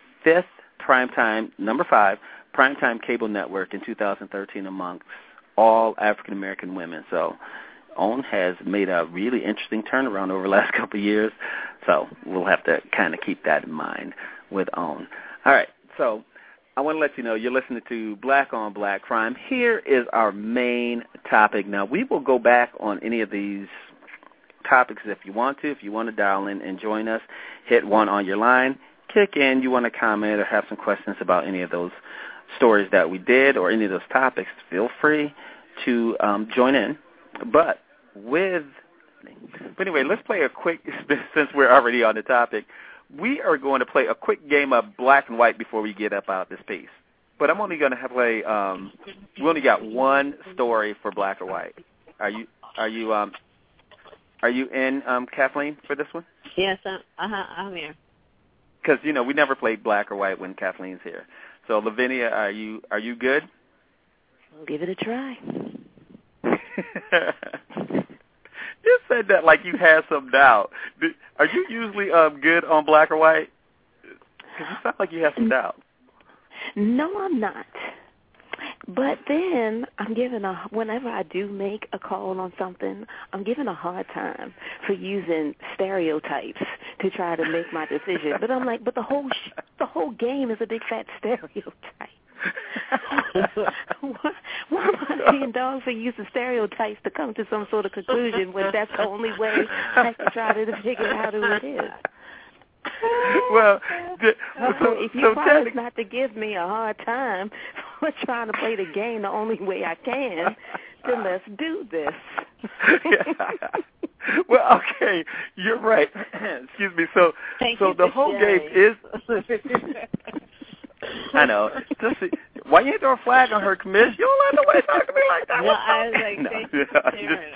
number 5 primetime cable network in 2013 amongst all African-American women. So OWN has made a really interesting turnaround over the last couple of years. So we'll have to kind of keep that in mind with OWN. All right, so I want to let you know you're listening to Black on Black Crime. Here is our main topic. Now, we will go back on any of these topics if you want to. If you want to dial in and join us, hit 1 on your line. Kick in. You want to comment or have some questions about any of those stories that we did or any of those topics, feel free to join in. But anyway, let's play a quick, since we're already on the topic, we are going to play a quick game of black and white before we get up out of this piece. But I'm only going to play, we only got one story for black or white. Are you in, Kathleen, for this one? Yes, I'm here. Because, we never played black or white when Kathleen's here. So, Lavinia, are you good? We'll give it a try. You said that like you had some doubt. Are you usually good on black or white? Because you sound like you have some doubt. No, I'm not. But then whenever I do make a call on something, I'm given a hard time for using stereotypes to try to make my decision. But I'm like, the whole game is a big fat stereotype. Why am I being dogged for using stereotypes to come to some sort of conclusion when that's the only way I can try to figure out who it is? Well, if you promise not to give me a hard time for trying to play the game the only way I can, then let's do this. Well, okay, you're right. Excuse me. So the whole game is. I know. Why you throw a flag on her, commish? You don't let nobody talk to me like that. No, I was like, thank you, Karen.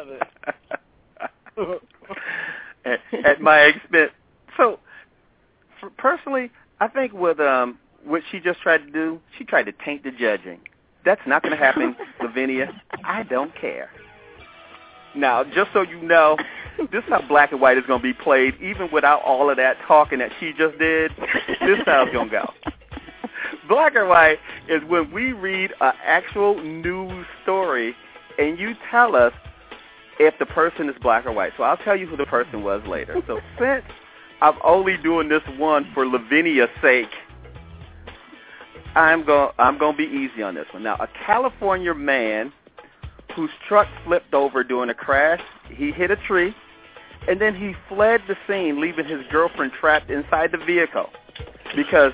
I love it. At my expense. So, personally, I think with what she just tried to do, she tried to taint the judging. That's not going to happen, Lavinia. I don't care. Now, just so you know, this is how black and white is going to be played, even without all of that talking that she just did. This is how it's going to go. Black or white is when we read an actual news story and you tell us if the person is black or white. So I'll tell you who the person was later. So since I'm only doing this one for Lavinia's sake, I'm going to be easy on this one. Now, a California man whose truck flipped over during a crash, he hit a tree, and then he fled the scene, leaving his girlfriend trapped inside the vehicle because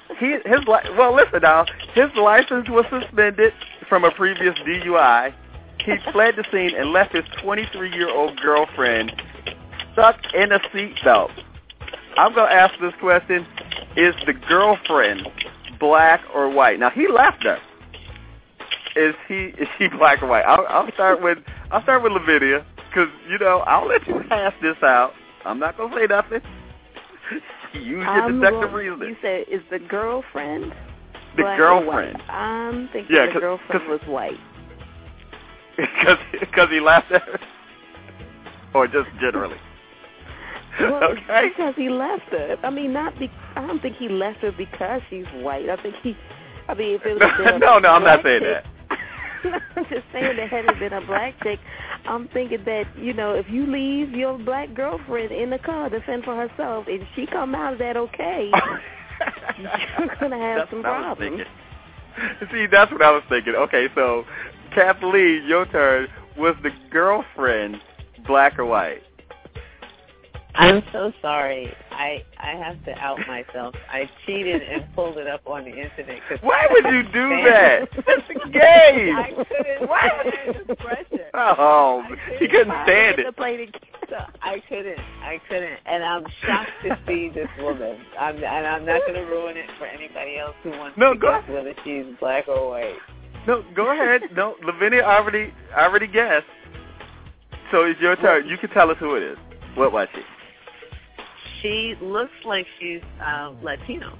his license was suspended from a previous DUI, he fled the scene and left his 23-year-old girlfriend stuck in a seatbelt. I'm going to ask this question. Is the girlfriend black or white? Now, he left her. Is she black or white? I'll start with Lavinia, because, I'll let you hash this out. I'm not going to say nothing. Use your deductive reasoning. You said, is the girlfriend the black girlfriend? Or white? I'm thinking the girlfriend was white. Because he left her? Or just generally? Well, okay. Because he left her. I mean, I don't think he left her because she's white. I think if it was No, I'm not saying that. I'm just saying that had it been a black chick, I'm thinking that, if you leave your black girlfriend in the car to fend for herself, and she come out of that okay, you're going to have some problems. See, that's what I was thinking. Okay, so, Kathleen, your turn. Was the girlfriend black or white? I'm so sorry. I have to out myself. I cheated and pulled it up on the internet. Why would you do that? It's a game. I couldn't stand the pressure. Oh, he couldn't stand it. I couldn't. And I'm shocked to see this woman. I'm not going to ruin it for anybody else who wants to guess whether she's black or white. No, go ahead. No, Lavinia already guessed. So it's your turn. You can tell us who it is. What was she? She looks like she's Latino.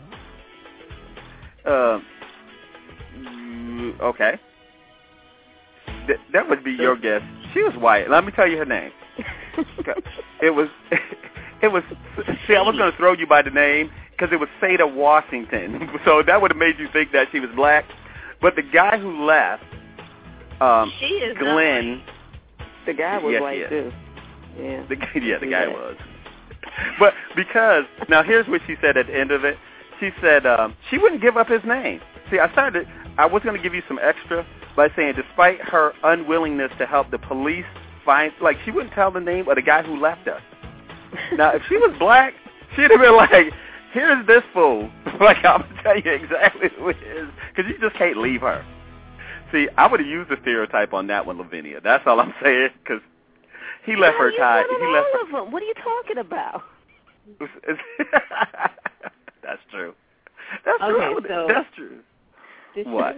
Okay. That would be your guess. She was white. Let me tell you her name. It was. See, I was going to throw you by the name because it was Seda Washington. So that would have made you think that she was black. But the guy who left, she is Glenn. The guy was white too. Yeah. The guy was. But because, now here's what she said at the end of it. She said she wouldn't give up his name. See, I was going to give you some extra by saying despite her unwillingness to help the police find, like she wouldn't tell the name of the guy who left her. Now, if she was black, she'd have been like, here's this fool. Like, I'm going to tell you exactly who it is because you just can't leave her. See, I would have used the stereotype on that one, Lavinia. That's all I'm saying because he left her tied. He left all of them. What are you talking about? That's true. That's true. So that's true. What?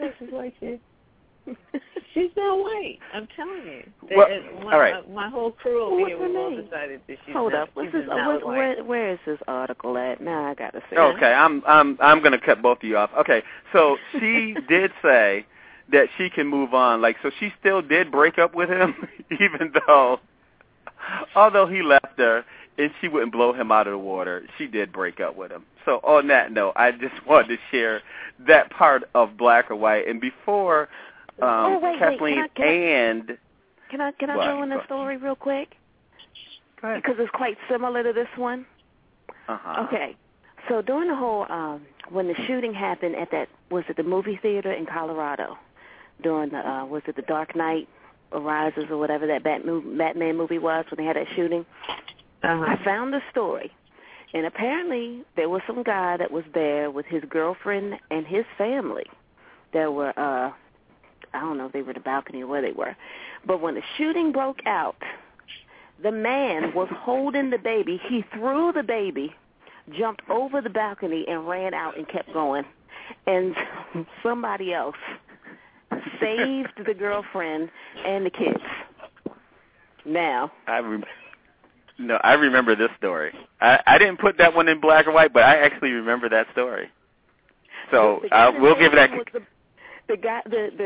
She's not white. I'm telling you. All right. My whole crew over here all decided that she's Hold not. up. Where is this article at? Now I gotta say. Okay, I'm gonna cut both of you off. Okay, so she did say that she can move on. Like, so she still did break up with him, even although he left her and she wouldn't blow him out of the water, she did break up with him. So on that note, I just wanted to share that part of Black or White. And before Kathleen Can I throw in a story real quick? Go ahead. Because it's quite similar to this one. Uh-huh. Okay. So during the whole, when the shooting happened at the movie theater in Colorado, during the Dark Knight Rises or whatever that Batman movie was when they had that shooting? I found the story. And apparently there was some guy that was there with his girlfriend and his family that were, I don't know if they were at the balcony or where they were. But when the shooting broke out, the man was holding the baby. He threw the baby, jumped over the balcony, and ran out and kept going. And somebody else saved the girlfriend and the kids. Now. I remember this story. I didn't put that one in black or white, but I actually remember that story. So we'll give it that. The guy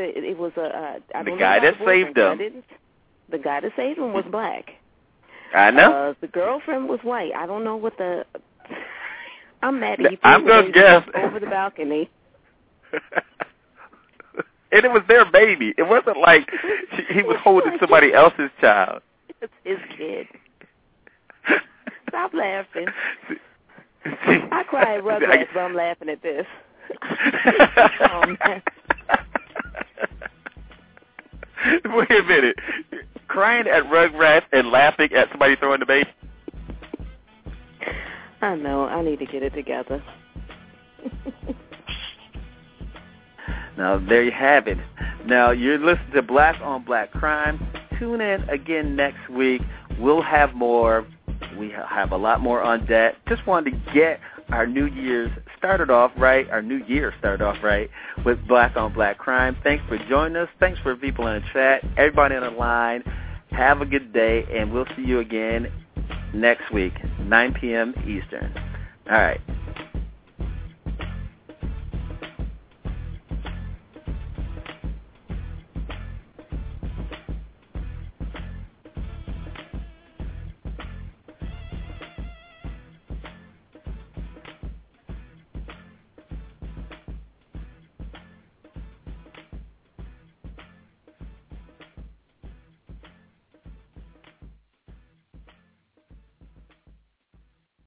that saved him. The guy that saved him was black. I know. The girlfriend was white. I don't know what the. I'm mad at you. I'm gonna guess over the balcony. And it was their baby. It wasn't like he was holding somebody else's child. It's his kid. Stop laughing. I cry at Rugrats, but I'm laughing at this. Wait a minute. Crying at Rugrats and laughing at somebody throwing the baby? I know. I need to get it together. Now, there you have it. Now, you're listening to Black on Black Crime. Tune in again next week. We'll have more. We have a lot more on deck. Just wanted to get our New Year started off right with Black on Black Crime. Thanks for joining us. Thanks for people in the chat. Everybody on the line, have a good day, and we'll see you again next week, 9 p.m. Eastern. All right.